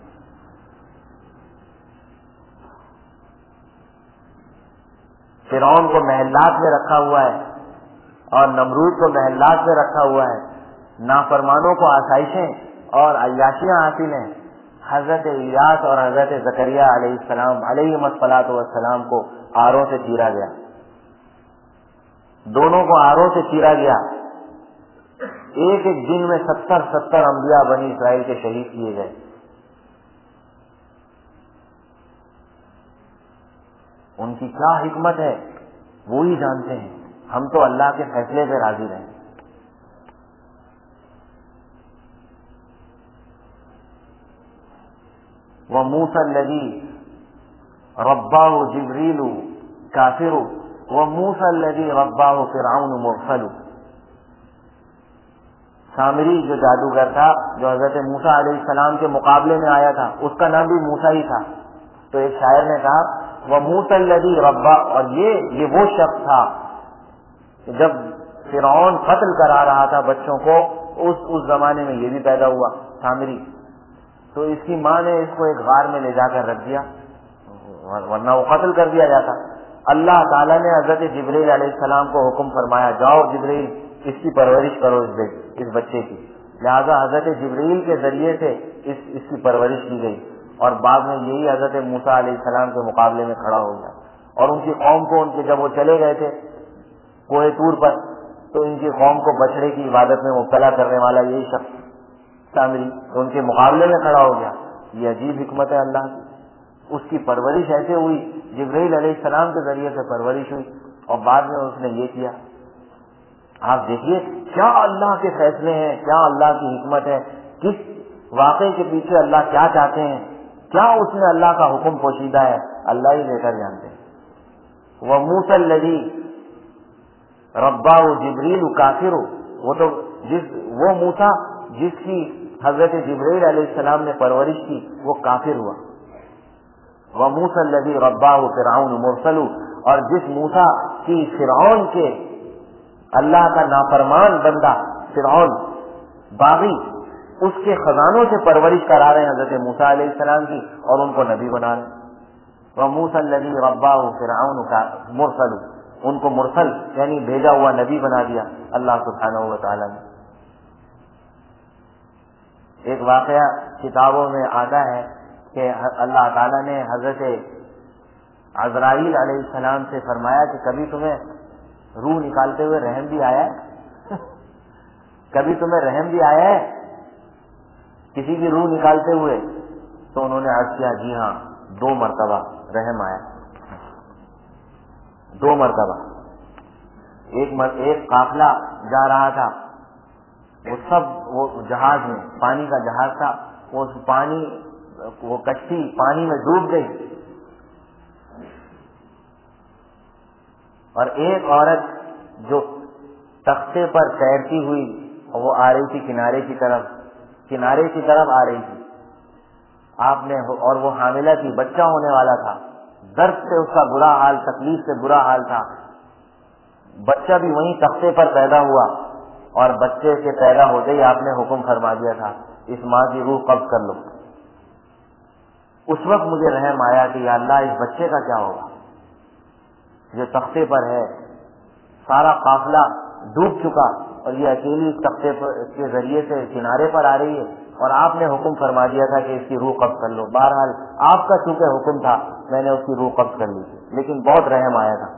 فرعون کو محلات میں رکھا ہوا ہے اور نمرود کو محلات میں رکھا ہوا ہے، نافرمانوں کو آسائشیں اور عیاشیاں حاصل ہیں۔ حضرت الیاس اور حضرت زکریا علیہ السلام علیہم الصلاۃ والسلام کو آروں سے چیرا گیا، دونوں کو آروں سے چیرا گیا۔ ایک ایک دن میں 70 انبیاء بنی اسرائیل کے شہید کیے گئے۔ ان کی کیا حکمت ہے وہی جانتے ہیں، ہم تو اللہ کے فیصلے پہ راضی رہیں۔ وَمُوسَى الَّذِي رَبَّاهُ جِبْرِيلُ كَافِرُ وَمُوسَى الَّذِي رَبَّاهُ فِرْعَوْنُ مُرْسَلُ۔ سامری جو جادوگر تھا، جو حضرت موسیٰ علیہ السلام کے مقابلے میں آیا تھا، اس کا نام بھی موسیٰ ہی تھا۔ تو ایک شاعر نے کہا وَمُوسَى الَّذِي رَبَّاهُ، اور یہ وہ شخص تھا کہ جب فرعون قتل کرا رہا تھا بچوں کو، اس زمانے میں یہ بھی پیدا ہوا سامری۔ تو اس کی ماں نے اس کو ایک غار میں لے جا کر رکھ دیا، ورنہ وہ قتل کر دیا جاتا۔ اللہ تعالیٰ نے حضرت جبریل علیہ السلام کو حکم فرمایا، جاؤ جبریل اس کی پرورش کرو، اس بچے کی۔ لہذا حضرت جبریل کے ذریعے سے اس کی پرورش کی گئی، اور بعد میں یہی حضرت موسیٰ علیہ السلام کے مقابلے میں کھڑا ہو گیا۔ اور ان کی قوم کو جب وہ چلے گئے تھے کوہ طور پر، تو ان کی قوم کو بچڑے کی عبادت میں مبتلا کرنے والا یہی شخص سامری ان کے مقابلے میں کھڑا ہو گیا۔ یہ عجیب حکمت ہے اللہ کی۔ اس کی پرورش ایسے ہوئی، جبرائیل علیہ السلام کے ذریعے سے پرورش ہوئی، اور بعد میں اس نے یہ کیا۔ آپ دیکھیے کیا اللہ کے فیصلے ہیں، کیا اللہ کی حکمت ہے، کس واقعے کے پیچھے اللہ کیا چاہتے ہیں، کیا اس میں اللہ کا حکم پوشیدہ ہے، اللہ ہی بہتر جانتے ہیں۔ وَمُوسَى الَّذِي رَبَّاهُ جِبْرِيلُ كَافِرُ، وہ موسیٰ جس کی حضرت جبرائیل علیہ السلام نے پرورش کی، وہ کافر ہوا۔ وَمُوسَى الَّذِي رَبَّاهُ فِرْعَوْنُ مُرْسَلُ، اور جس موسیٰ کی فرعون کے، اللہ کا نافرمان بندہ فرعون باغی، اس کے خزانوں سے پرورش کرا رہے ہیں حضرت موسیٰ علیہ السلام کی، اور ان کو نبی بنا رہے ہیں۔ وَمُوسَى الَّذِي رَبَّاهُ فِرْعَوْنُ مُرْسَلُ، ان کو مرسل یعنی بھیجا ہوا نبی بنا دیا اللہ سبحانہ و تعالیٰ نے۔ ایک واقعہ کتابوں میں آتا ہے کہ اللہ تعالیٰ نے حضرت عزرائیل علیہ السلام سے فرمایا کہ کبھی تمہیں روح نکالتے ہوئے رحم بھی آیا ہے؟ کبھی تمہیں رحم بھی آیا ہے کسی کی روح نکالتے ہوئے؟ تو انہوں نے عرض کیا جی ہاں، 2 مرتبہ رحم آیا، 2 مرتبہ۔ ایک قافلہ جا رہا تھا، وہ جہاز میں، پانی کا جہاز تھا، وہ کشتی پانی میں ڈوب گئی، اور ایک عورت جو تختے پر تیرتی ہوئی وہ آ رہی تھی کنارے کی طرف آ رہی تھی، آپ نے، اور وہ حاملہ تھی، بچہ ہونے والا تھا، درد سے اس کا برا حال، تکلیف سے برا حال تھا۔ بچہ بھی وہیں تختے پر پیدا ہوا، اور بچے کے پیدا ہوتے ہی آپ نے حکم فرما دیا تھا اس ماں کی روح قبض کر لو۔ اس وقت مجھے رحم آیا کہ یا اللہ اس بچے کا کیا ہوگا جو تختے پر ہے، سارا قافلہ ڈوب چکا اور یہ اکیلی اس تختے کے ذریعے سے کنارے پر آ رہی ہے، اور آپ نے حکم فرما دیا تھا کہ اس کی روح قبض کر لو۔ بہرحال آپ کا چونکہ حکم تھا میں نے اس کی روح قبض کر لی تھی، لیکن بہت رحم آیا تھا۔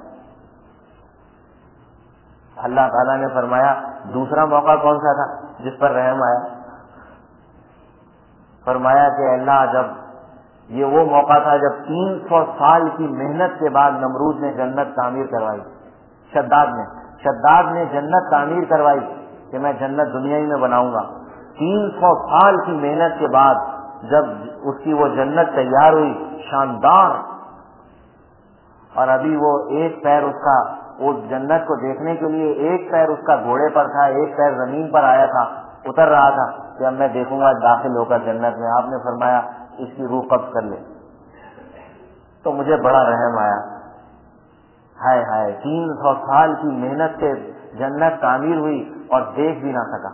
اللہ تعالیٰ نے فرمایا دوسرا موقع کون سا تھا جس پر رحم آیا؟ فرمایا کہ اللہ جب یہ وہ موقع تھا جب 300 سال کی محنت کے بعد نمرود نے جنت تعمیر کروائی، شداد نے جنت تعمیر کروائی کہ میں جنت دنیا ہی میں بناؤں گا. 300 سال کی محنت کے بعد جب اس کی وہ جنت تیار ہوئی شاندار، اور ابھی وہ ایک پیر اس کا اس جنت کو دیکھنے کے لیے ایک پیر اس کا گھوڑے پر تھا، ایک پیر زمین پر آیا تھا، اتر رہا تھا کہ اب میں دیکھوں گا داخل ہو کر جنت میں. آپ نے فرمایا اس کی روح قبض کر لے. تو مجھے بڑا رحم آیا، ہائے ہائے 300 سال کی محنت سے جنت تعمیر ہوئی اور دیکھ بھی نہ سکا.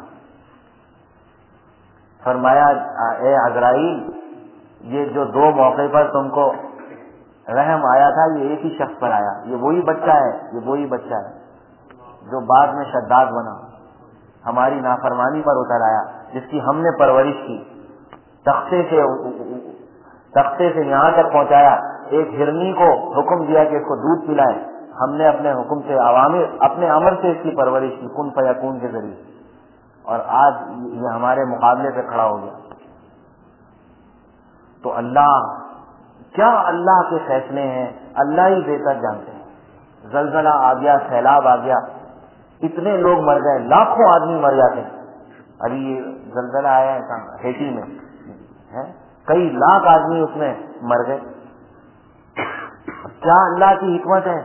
فرمایا اے عزرائیل، یہ جو 2 موقع پر تم کو رحم آیا تھا یہ ایک ہی شخص پر آیا، یہ وہی بچہ ہے جو بعد میں شداد بنا، ہماری نافرمانی پر اتر آیا، جس کی ہم نے پرورش کی، تختے سے یہاں تک پہنچایا. ایک ہرنی کو حکم دیا کہ اس کو دودھ پلائے، ہم نے اپنے حکم سے اپنے امر سے اس کی پرورش کی کن فیکون کے ذریعے، اور آج یہ ہمارے مقابلے پہ کھڑا ہو گیا. تو اللہ کے فیصلے ہیں، اللہ ہی بہتر جانتے ہیں. زلزلہ آ گیا، سیلاب آ گیا، اتنے لوگ مر گئے، لاکھوں آدمی مر جاتے ہیں. ابھی یہ زلزلہ آیا ہے ہیٹی میں، کئی لاکھ آدمی اس میں مر گئے. کیا اللہ کی حکمت ہے؟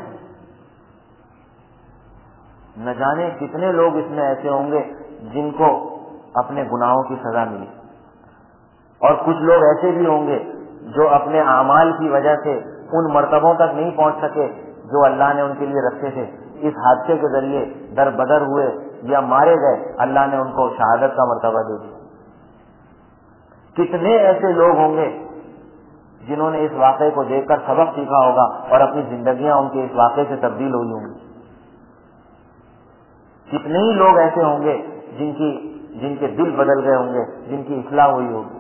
نہ جانے کتنے لوگ اس میں ایسے ہوں گے جن کو اپنے گناہوں کی سزا ملی، اور کچھ لوگ ایسے بھی ہوں گے جو اپنے اعمال کی وجہ سے ان مرتبوں تک نہیں پہنچ سکے جو اللہ نے ان کے لیے رکھے تھے. اس حادثے کے ذریعے در بدر ہوئے یا مارے گئے، اللہ نے ان کو شہادت کا مرتبہ دے دیا. کتنے ایسے لوگ ہوں گے جنہوں نے اس واقعے کو دیکھ کر سبق سیکھا ہوگا اور اپنی زندگیاں ان کے اس واقعے سے تبدیل ہوئی ہوں گی. کتنے ہی لوگ ایسے ہوں گے جن کے دل بدل گئے ہوں گے، جن کی اصلاح ہوئی ہوگی.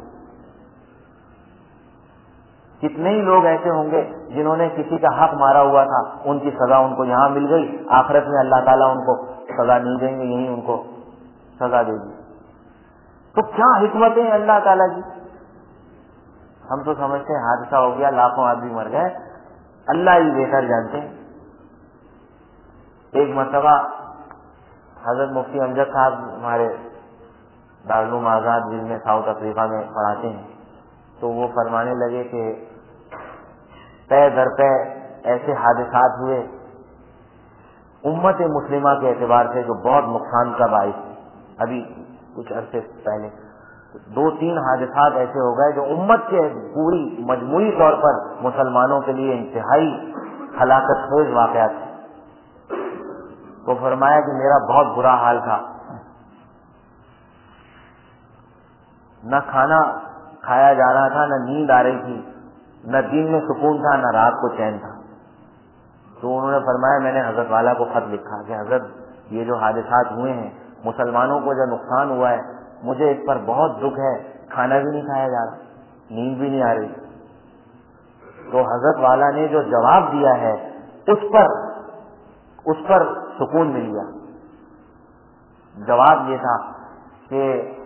کتنے ہی لوگ ایسے ہوں گے جنہوں نے کسی کا حق مارا ہوا تھا، ان کی سزا ان کو یہاں مل گئی، آخرت میں اللہ تعالیٰ ان کو سزا نہیں دیں گے، یہیں ان کو سزا دے گی. تو کیا حکمتیں ہیں اللہ تعالیٰ کی. ہم تو سمجھتے ہیں حادثہ ہو گیا، لاکھوں آدمی مر گئے، اللہ ہی بہتر جانتے ہیں. ایک مرتبہ حضرت مفتی امجد صاحب ہمارے دارالعلوم آزاد جن میں ساؤتھ افریقہ میں پڑھاتے ہیں، تو وہ فرمانے لگے کہ پے در پے ایسے حادثات ہوئے امت مسلمہ کے اعتبار سے جو بہت نقصان کا باعث ہے. ابھی کچھ عرصے پہلے 2-3 حادثات ایسے ہو گئے جو امت کے پوری مجموعی طور پر مسلمانوں کے لیے انتہائی ہلاکت خیز واقعات تھے. وہ فرمایا کہ میرا بہت برا حال تھا، نہ کھانا کھایا جا رہا تھا، نہ نیند آ رہی تھی، نہ دن میں سکون تھا، نہ رات کو چین تھا. تو انہوں نے فرمایا میں نے حضرت والا کو خط لکھا کہ حضرت یہ جو حادثات ہوئے ہیں، مسلمانوں کو جو نقصان ہوا ہے، مجھے اس پر بہت دکھ ہے، کھانا بھی نہیں کھایا جا رہا، نیند بھی نہیں آ رہی. تو حضرت والا نے جو جواب دیا ہے اس پر سکون مل گیا. جواب یہ تھا کہ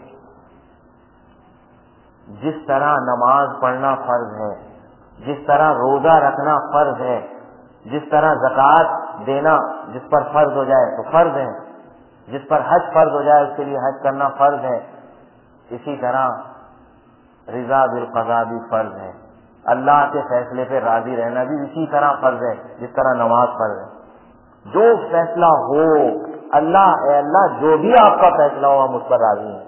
جس طرح نماز پڑھنا فرض ہے، جس طرح روزہ رکھنا فرض ہے، جس طرح زکوٰۃ دینا جس پر فرض ہو جائے تو فرض ہے، جس پر حج فرض ہو جائے اس کے لیے حج کرنا فرض ہے، اسی طرح رضا بالقضاء بھی فرض ہے. اللہ کے فیصلے پہ راضی رہنا بھی اسی طرح فرض ہے جس طرح نماز فرض ہے. جو فیصلہ ہو اللہ، اے اللہ جو بھی آپ کا فیصلہ ہو ہم اس پر راضی ہیں.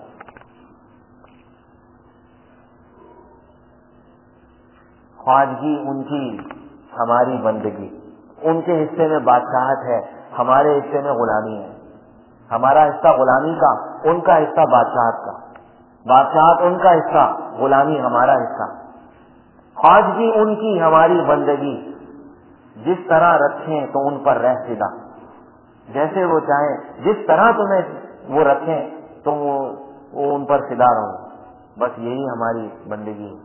خواجگی ان کی، ہماری بندگی. ان کے حصے میں بادشاہت ہے، ہمارے حصے میں غلامی ہے. ہمارا حصہ غلامی کا، ان کا حصہ بادشاہت کا. بادشاہت ان کا حصہ، غلامی ہمارا حصہ. خواجگی ان کی، ہماری بندگی. جس طرح رکھیں تو ان پر رہ فدا، جیسے وہ چاہیں، جس طرح تمہیں وہ رکھیں تم وہ ان پر فدا رہو. بس یہی ہماری بندگی ہے.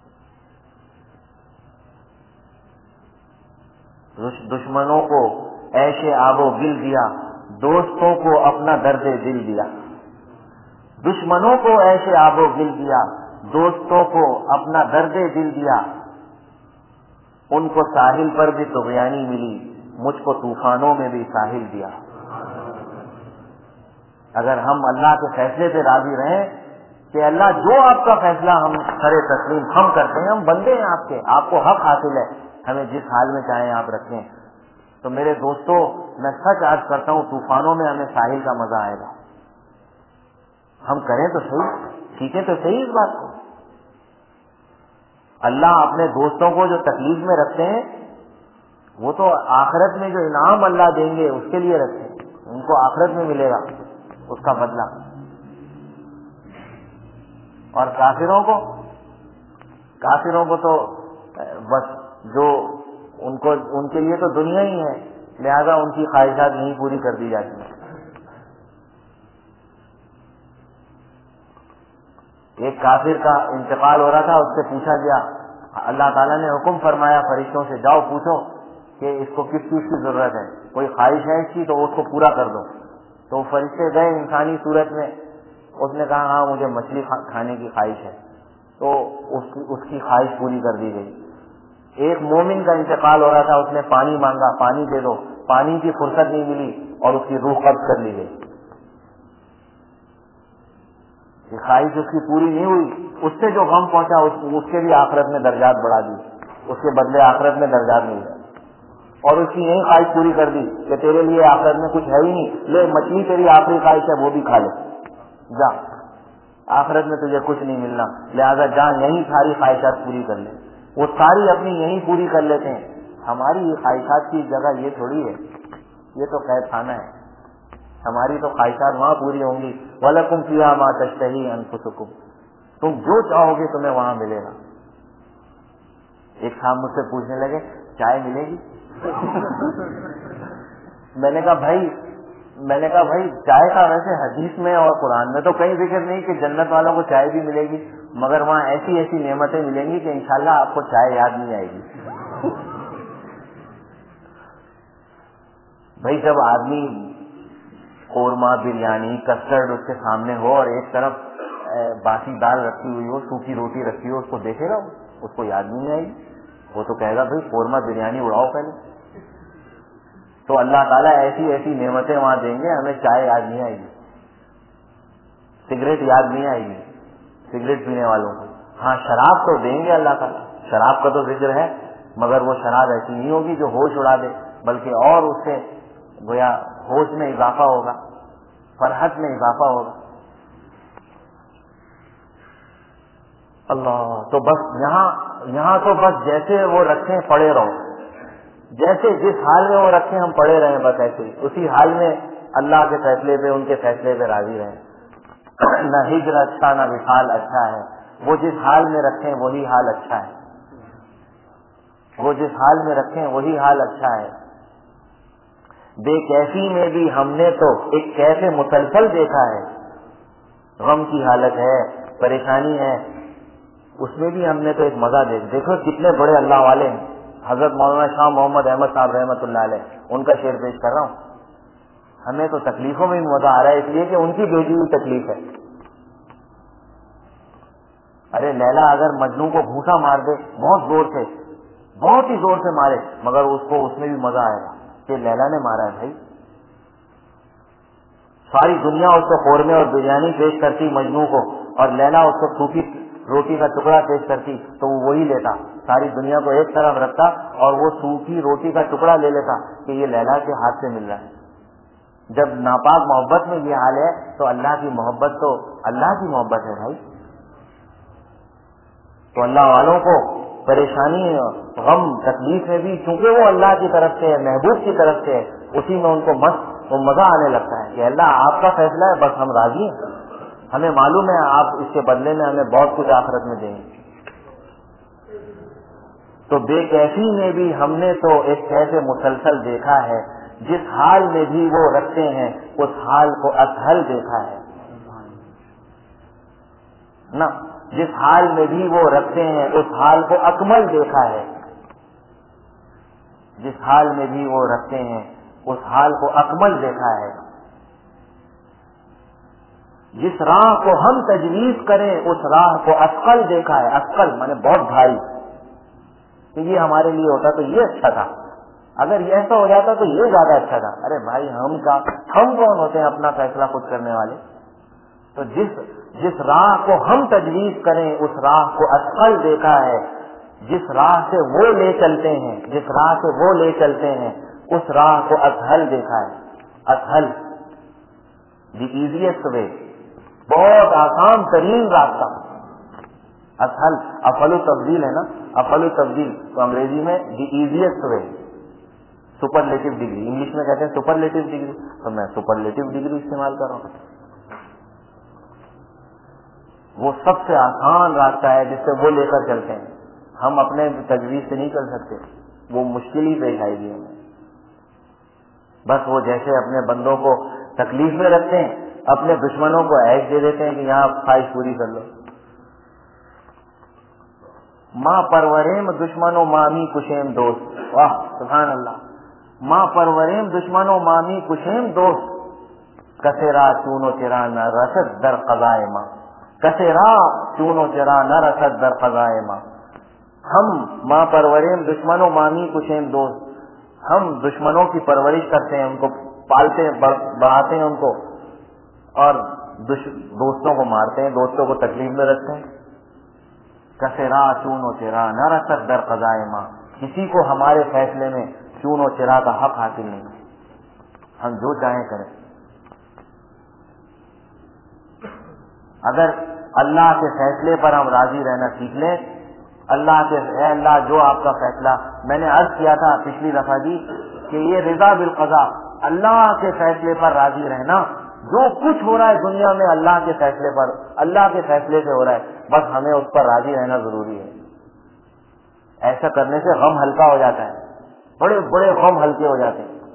دشمنوں کو عیش آب و گل دیا، دوستوں کو اپنا درد دل دیا۔ دشمنوں کو عیش آب و گل دیا، دوستوں کو اپنا درد دل دیا۔ ان کو ساحل پر بھی طغیانی ملی، مجھ کو طوفانوں میں بھی ساحل دیا۔ اگر ہم اللہ کے فیصلے پہ راضی رہیں کہ اللہ جو آپ کا فیصلہ ہم سر تسلیم ہم کرتے ہیں، ہم بندے ہیں آپ کے، آپ کو حق حاصل ہے ہمیں جس حال میں چاہیں آپ رکھیں، تو میرے دوستوں میں سچ عرض کرتا ہوں طوفانوں میں ہمیں ساحل کا مزہ آئے گا۔ ہم کریں تو صحیح، سیکھیں تو صحیح اس بات کو۔ اللہ اپنے دوستوں کو جو تکلیف میں رکھتے ہیں وہ تو آخرت میں جو انعام اللہ دیں گے اس کے لیے رکھتے ہیں، ان کو آخرت میں ملے گا اس کا بدلہ۔ اور کافروں کو تو بس جو ان کے لیے تو دنیا ہی ہے، لہذا ان کی خواہشات نہیں پوری کر دی جاتی ہیں۔ ایک کافر کا انتقال ہو رہا تھا، اس سے پوچھا گیا، اللہ تعالیٰ نے حکم فرمایا فرشتوں سے جاؤ پوچھو کہ اس کو کس چیز کی ضرورت ہے، کوئی خواہش ہے اس کی تو اس کو پورا کر دو۔ تو فرشتے گئے انسانی صورت میں، اس نے کہا ہاں مجھے مچھلی کھانے کی خواہش ہے، تو اس کی خواہش پوری کر دی گئی۔ ایک مومن کا انتقال ہو رہا تھا، اس نے پانی مانگا، پانی دے دو، پانی کی فرصت نہیں ملی اور اس کی روح قبض کر لی گئی۔ خواہش اس کی پوری نہیں ہوئی، اس سے جو غم پہنچا اس کے بھی آخرت میں درجات بڑھا دی، اس کے بدلے آخرت میں درجات مل گئے۔ اور اس کی یہی خواہش پوری کر دی کہ تیرے لیے آخرت میں کچھ ہے ہی نہیں، لے مچھلی تیری آخری خواہش ہے وہ بھی کھا لے، جا آخرت میں تجھے کچھ نہیں ملنا، لہذا جا یہیں ساری خواہشات پوری کر لے۔ وہ ساری اپنی یہیں پوری کر لیتے ہیں۔ ہماری یہ خواہشات کی جگہ یہ تھوڑی ہے، یہ تو قید خانہ ہے، ہماری تو خواہشات وہاں پوری ہوں گی۔ وَلَكُمْ فِيهَا مَا تَشْتَهِي أَنفُسُكُمْ، تم جو چاہو گے تمہیں وہاں ملے گا۔ ایک صاحب مجھ سے پوچھنے لگے چائے ملے گی؟ میں نے کہا بھائی چائے کا ویسے حدیث میں اور قرآن میں تو کہیں ذکر نہیں کہ جنت والوں کو چائے بھی ملے گی، مگر وہاں ایسی ایسی نعمتیں ملیں گی کہ انشاءاللہ آپ کو چائے یاد نہیں آئے گی۔ بھائی جب آدمی قورمہ، بریانی، کسٹرڈ اس کے سامنے ہو اور ایک طرف باسی دال رکھی ہوئی ہو، سوکھی روٹی رکھی ہو، اس کو دیکھے گا اس کو یاد نہیں آئے گی، وہ تو کہے گا بھائی قورمہ بریانی اڑاؤ پہلے۔ تو اللہ تعالیٰ ایسی ایسی نعمتیں وہاں دیں گے ہمیں چائے یاد نہیں آئے گی، سگریٹ یاد نہیں آئے گی سگریٹ پینے والوں کو۔ ہاں شراب تو دیں گے اللہ تعالیٰ، شراب کا تو ذکر ہے، مگر وہ شراب ایسی نہیں ہوگی جو ہوش اڑا دے، بلکہ اور اس سے گویا ہوش میں اضافہ ہوگا، فرحت میں اضافہ ہوگا۔ اللہ تو بس یہاں تو بس جیسے وہ رکھیں پڑے رہو، جیسے جس حال میں وہ رکھیں ہم پڑے رہیں، بس ایسے اسی حال میں اللہ کے فیصلے پہ، ان کے فیصلے پہ راضی رہیں۔ نہ ہجر اچھا نہ وصال اچھا ہے، وہ جس حال میں رکھیں وہی حال اچھا ہے، وہ جس حال میں رکھیں وہی حال اچھا ہے۔ بے کیفی میں بھی ہم نے تو ایک کیف مسلسل دیکھا ہے، غم کی حالت ہے، پریشانی ہے، اس میں بھی ہم نے تو ایک مزہ دیکھو کتنے بڑے اللہ والے ہیں۔ حضرت مولانا شاہ محمد احمد صاحب رحمۃ اللہ علیہ، ان کا شعر پیش کر رہا ہوں۔ ہمیں تو تکلیفوں میں بھی مزہ آ رہا ہے، اس لیے کہ ان کی بھیجی ہوئی تکلیف ہے۔ ارے لیلا اگر مجنوں کو گھوسا مار دے بہت زور سے، بہت ہی زور سے مارے، مگر اس میں بھی مزہ آئے گا کہ لیلا نے مارا ہے۔ بھائی ساری دنیا اس کو قورمے اور بریانی پیش کرتی مجنوں کو، اور لیلا اس کو سوکھی روٹی کا ٹکڑا پیش کرتی تو وہ وہی لیتا، ساری دنیا کو ایک طرف رکھتا اور وہ سوکھی روٹی کا ٹکڑا لے لیتا کہ یہ لیلا کے ہاتھ سے مل رہا ہے۔ جب ناپاک محبت میں یہ حال ہے تو اللہ کی محبت تو اللہ کی محبت ہے بھائی۔ تو اللہ والوں کو پریشانی، غم، تکلیف میں بھی چونکہ وہ اللہ کی طرف سے ہے، محبوب کی طرف سے ہے، اسی میں ان کو مزہ آنے لگتا ہے کہ اللہ آپ کا فیصلہ ہے، بس ہم راضی ہیں، ہمیں معلوم ہے آپ اس کے بدلے میں ہمیں بہت کچھ آخرت میں دیں گے۔ تو بے کیفی میں بھی ہم نے تو ایک کیف مسلسل دیکھا ہے، جس حال میں بھی وہ رکھتے ہیں اس حال کو اسہل دیکھا ہے نا، جس حال میں بھی وہ رکھتے ہیں اس حال کو اکمل دیکھا ہے، جس حال میں بھی وہ رکھتے ہیں اس حال کو اکمل دیکھا ہے. جس راہ کو ہم تجویز کریں اس راہ کو اثقل دیکھا ہے. اثقل مانے بہت بھاری, کہ یہ ہمارے لیے ہوتا تو یہ اچھا تھا, اگر یہ ایسا ہو جاتا تو یہ زیادہ اچھا تھا. ارے بھائی ہم کون ہوتے ہیں اپنا فیصلہ خود کرنے والے؟ تو جس راہ کو ہم تجویز کریں اس راہ کو اثقل دیکھا ہے. جس راہ سے وہ لے چلتے ہیں, جس راہ سے وہ لے چلتے ہیں اس راہ کو اسہل دیکھا ہے. اسہل دی ایزیسٹ وے, بہت آسان ترین راستہ. اسہل افعل تبدیل ہے نا, افعل تبدیل تو انگریزی میں the easiest way, superlative degree, English میں کہتے ہیں سپرلیٹو ڈگری, تو میں سپرلیٹو ڈگری استعمال کر رہا ہوں. وہ سب سے آسان راستہ ہے جس سے وہ لے کر چلتے ہیں. ہم اپنے تجویز سے نہیں چل سکتے, وہ مشکل ہی پیش آئے گی ہمیں. بس وہ جیسے اپنے بندوں کو تکلیف میں رکھتے ہیں, اپنے دشمنوں کو عیش دے دیتے ہیں کہ یہاں خواہش پوری کر لو. ماں پروریم دشمنوں مامی کشیم دوست, واہ سبحان اللہ. ماں پروریم دشمنوں مامی کشیم دوست, کسرا چونو چرا نہ رسد در قضائے ماں, کسرا چونو چرا نہ رسد در قضائے ماں. ہم ماں پروریم دشمنوں مامی کشیم دوست, ہم دشمنوں کی پرورش کرتے ہیں, ان کو پالتے ہیں, بڑھاتے ہیں ان کو, اور دوستوں کو مارتے ہیں, دوستوں کو تکلیف میں رکھتے ہیں. کسرا چون و چرا نہ رسد در قضائے ماں, کسی کو ہمارے فیصلے میں چون و چرا کا حق حاصل نہیں, ہم جو چاہیں کریں. اگر اللہ کے فیصلے پر ہم راضی رہنا سیکھ لیں, اللہ کے اے اللہ جو آپ کا فیصلہ, میں نے عرض کیا تھا پچھلی دفعہ جی کہ یہ رضا بالقضاء, اللہ کے فیصلے پر راضی رہنا. جو کچھ ہو رہا ہے دنیا میں اللہ کے فیصلے پر, اللہ کے فیصلے سے ہو رہا ہے, بس ہمیں اس پر راضی رہنا ضروری ہے. ایسا کرنے سے غم ہلکا ہو جاتا ہے, بڑے بڑے غم ہلکے ہو جاتے ہیں.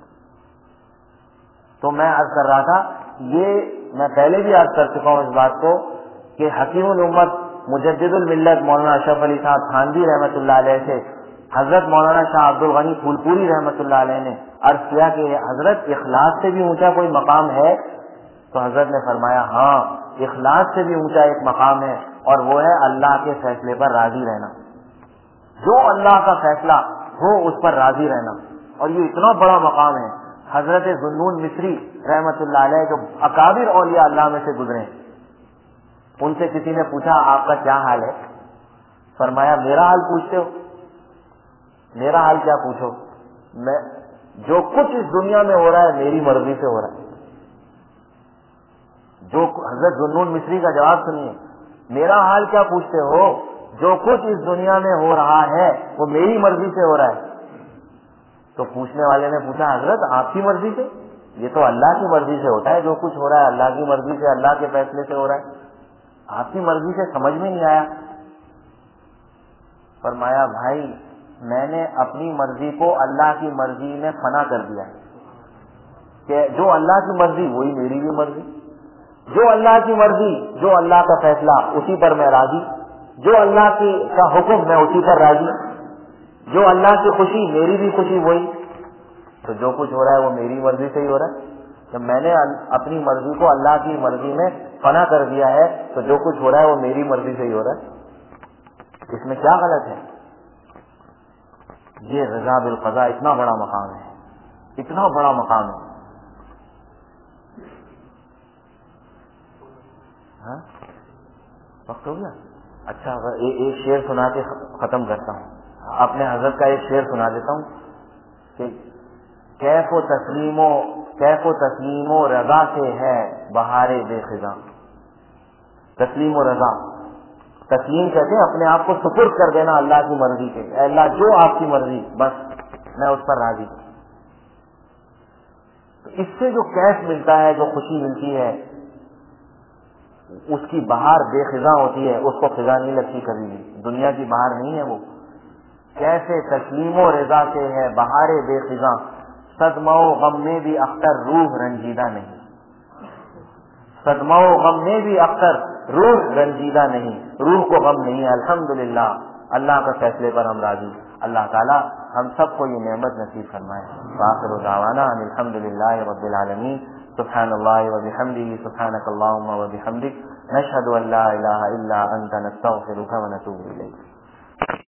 تو میں عرض کر رہا تھا, یہ میں پہلے بھی عرض کر چکا ہوں اس بات کو, کہ حکیم الامت مجدد الملت مولانا اشرف علی صاحب تھانوی رحمۃ اللہ علیہ سے حضرت مولانا شاہ عبد الغنی پھولپوری رحمۃ اللہ علیہ نے عرض کیا کہ حضرت اخلاص سے بھی اونچا کوئی مقام ہے؟ تو حضرت نے فرمایا ہاں, اخلاص سے بھی اونچا ایک مقام ہے, اور وہ ہے اللہ کے فیصلے پر راضی رہنا. جو اللہ کا فیصلہ ہو اس پر راضی رہنا, اور یہ اتنا بڑا مقام ہے. حضرت ذوالنون مصری رحمۃ اللہ علیہ جو اکابر اولیاء اللہ میں سے گزرے, ان سے کسی نے پوچھا آپ کا کیا حال ہے؟ فرمایا میرا حال پوچھتے ہو؟ میرا حال کیا پوچھو, میں جو کچھ اس دنیا میں ہو رہا ہے میری مرضی سے ہو رہا ہے. جو حضرت ذوالنون مصری کا جواب سنیے, میرا حال کیا پوچھتے ہو, جو کچھ اس دنیا میں ہو رہا ہے وہ میری مرضی سے ہو رہا ہے. تو پوچھنے والے نے پوچھا حضرت آپ کی مرضی سے؟ یہ تو اللہ کی مرضی سے ہوتا ہے, جو کچھ ہو رہا ہے اللہ کی مرضی سے, اللہ کے فیصلے سے ہو رہا ہے, آپ کی مرضی سے سمجھ میں نہیں آیا. فرمایا بھائی میں نے اپنی مرضی کو اللہ کی مرضی میں فنا کر دیا ہے, کہ جو اللہ کی مرضی وہی میری بھی مرضی, جو اللہ کی مرضی, جو اللہ کا فیصلہ اسی پر میں راضی, جو اللہ کا حکم میں اسی پر راضی, جو اللہ کی خوشی میری بھی خوشی وہی. تو جو کچھ ہو رہا ہے وہ میری مرضی سے ہی ہو رہا ہے. جب میں نے اپنی مرضی کو اللہ کی مرضی میں فنا کر دیا ہے تو جو کچھ ہو رہا ہے وہ میری مرضی سے ہی ہو رہا ہے. اس میں کیا غلط ہے؟ یہ رضا بالقضاء اتنا بڑا مقام ہے, اتنا بڑا مقام ہے. ہاں وقت ہو گیا. اچھا ایک شعر سنا کے ختم کرتا ہوں, اپنے حضرت کا ایک شعر سنا دیتا ہوں کہ کیف و تسلیم و رضا سے ہے بہار بے خزاں. تسلیم و رضا, تسلیم کہتے ہیں اپنے آپ کو سپرد کر دینا اللہ کی مرضی کے, اے اللہ جو آپ کی مرضی بس میں اس پر راضی ہوں. اس سے جو کیف ملتا ہے, جو خوشی ملتی ہے, اس کی بہار بے خزاں ہوتی ہے, اس کو خزاں نہیں لگتی کبھی بھی, دنیا کی بہار نہیں ہے وہ. کیسے تسلیم و رضا سے ہے بہار بے خزاں, صدمہ و غم میں بھی اختر روح رنجیدہ نہیں, صدمہ و غم میں بھی اختر روح رنجیدہ نہیں, روح کو غم نہیں ہے. الحمدللہ اللہ کا فیصلے پر ہم راضی. اللہ تعالیٰ ہم سب کو یہ نعمت نصیب فرمائے. وآخر دعوانا ان الحمد للہ رب العالمین. سبحان اللہ وبحمدہ سبحانک اللہم وبحمدک نشہد ان لا الہ الا انت نستغفرک ونتوب الیک.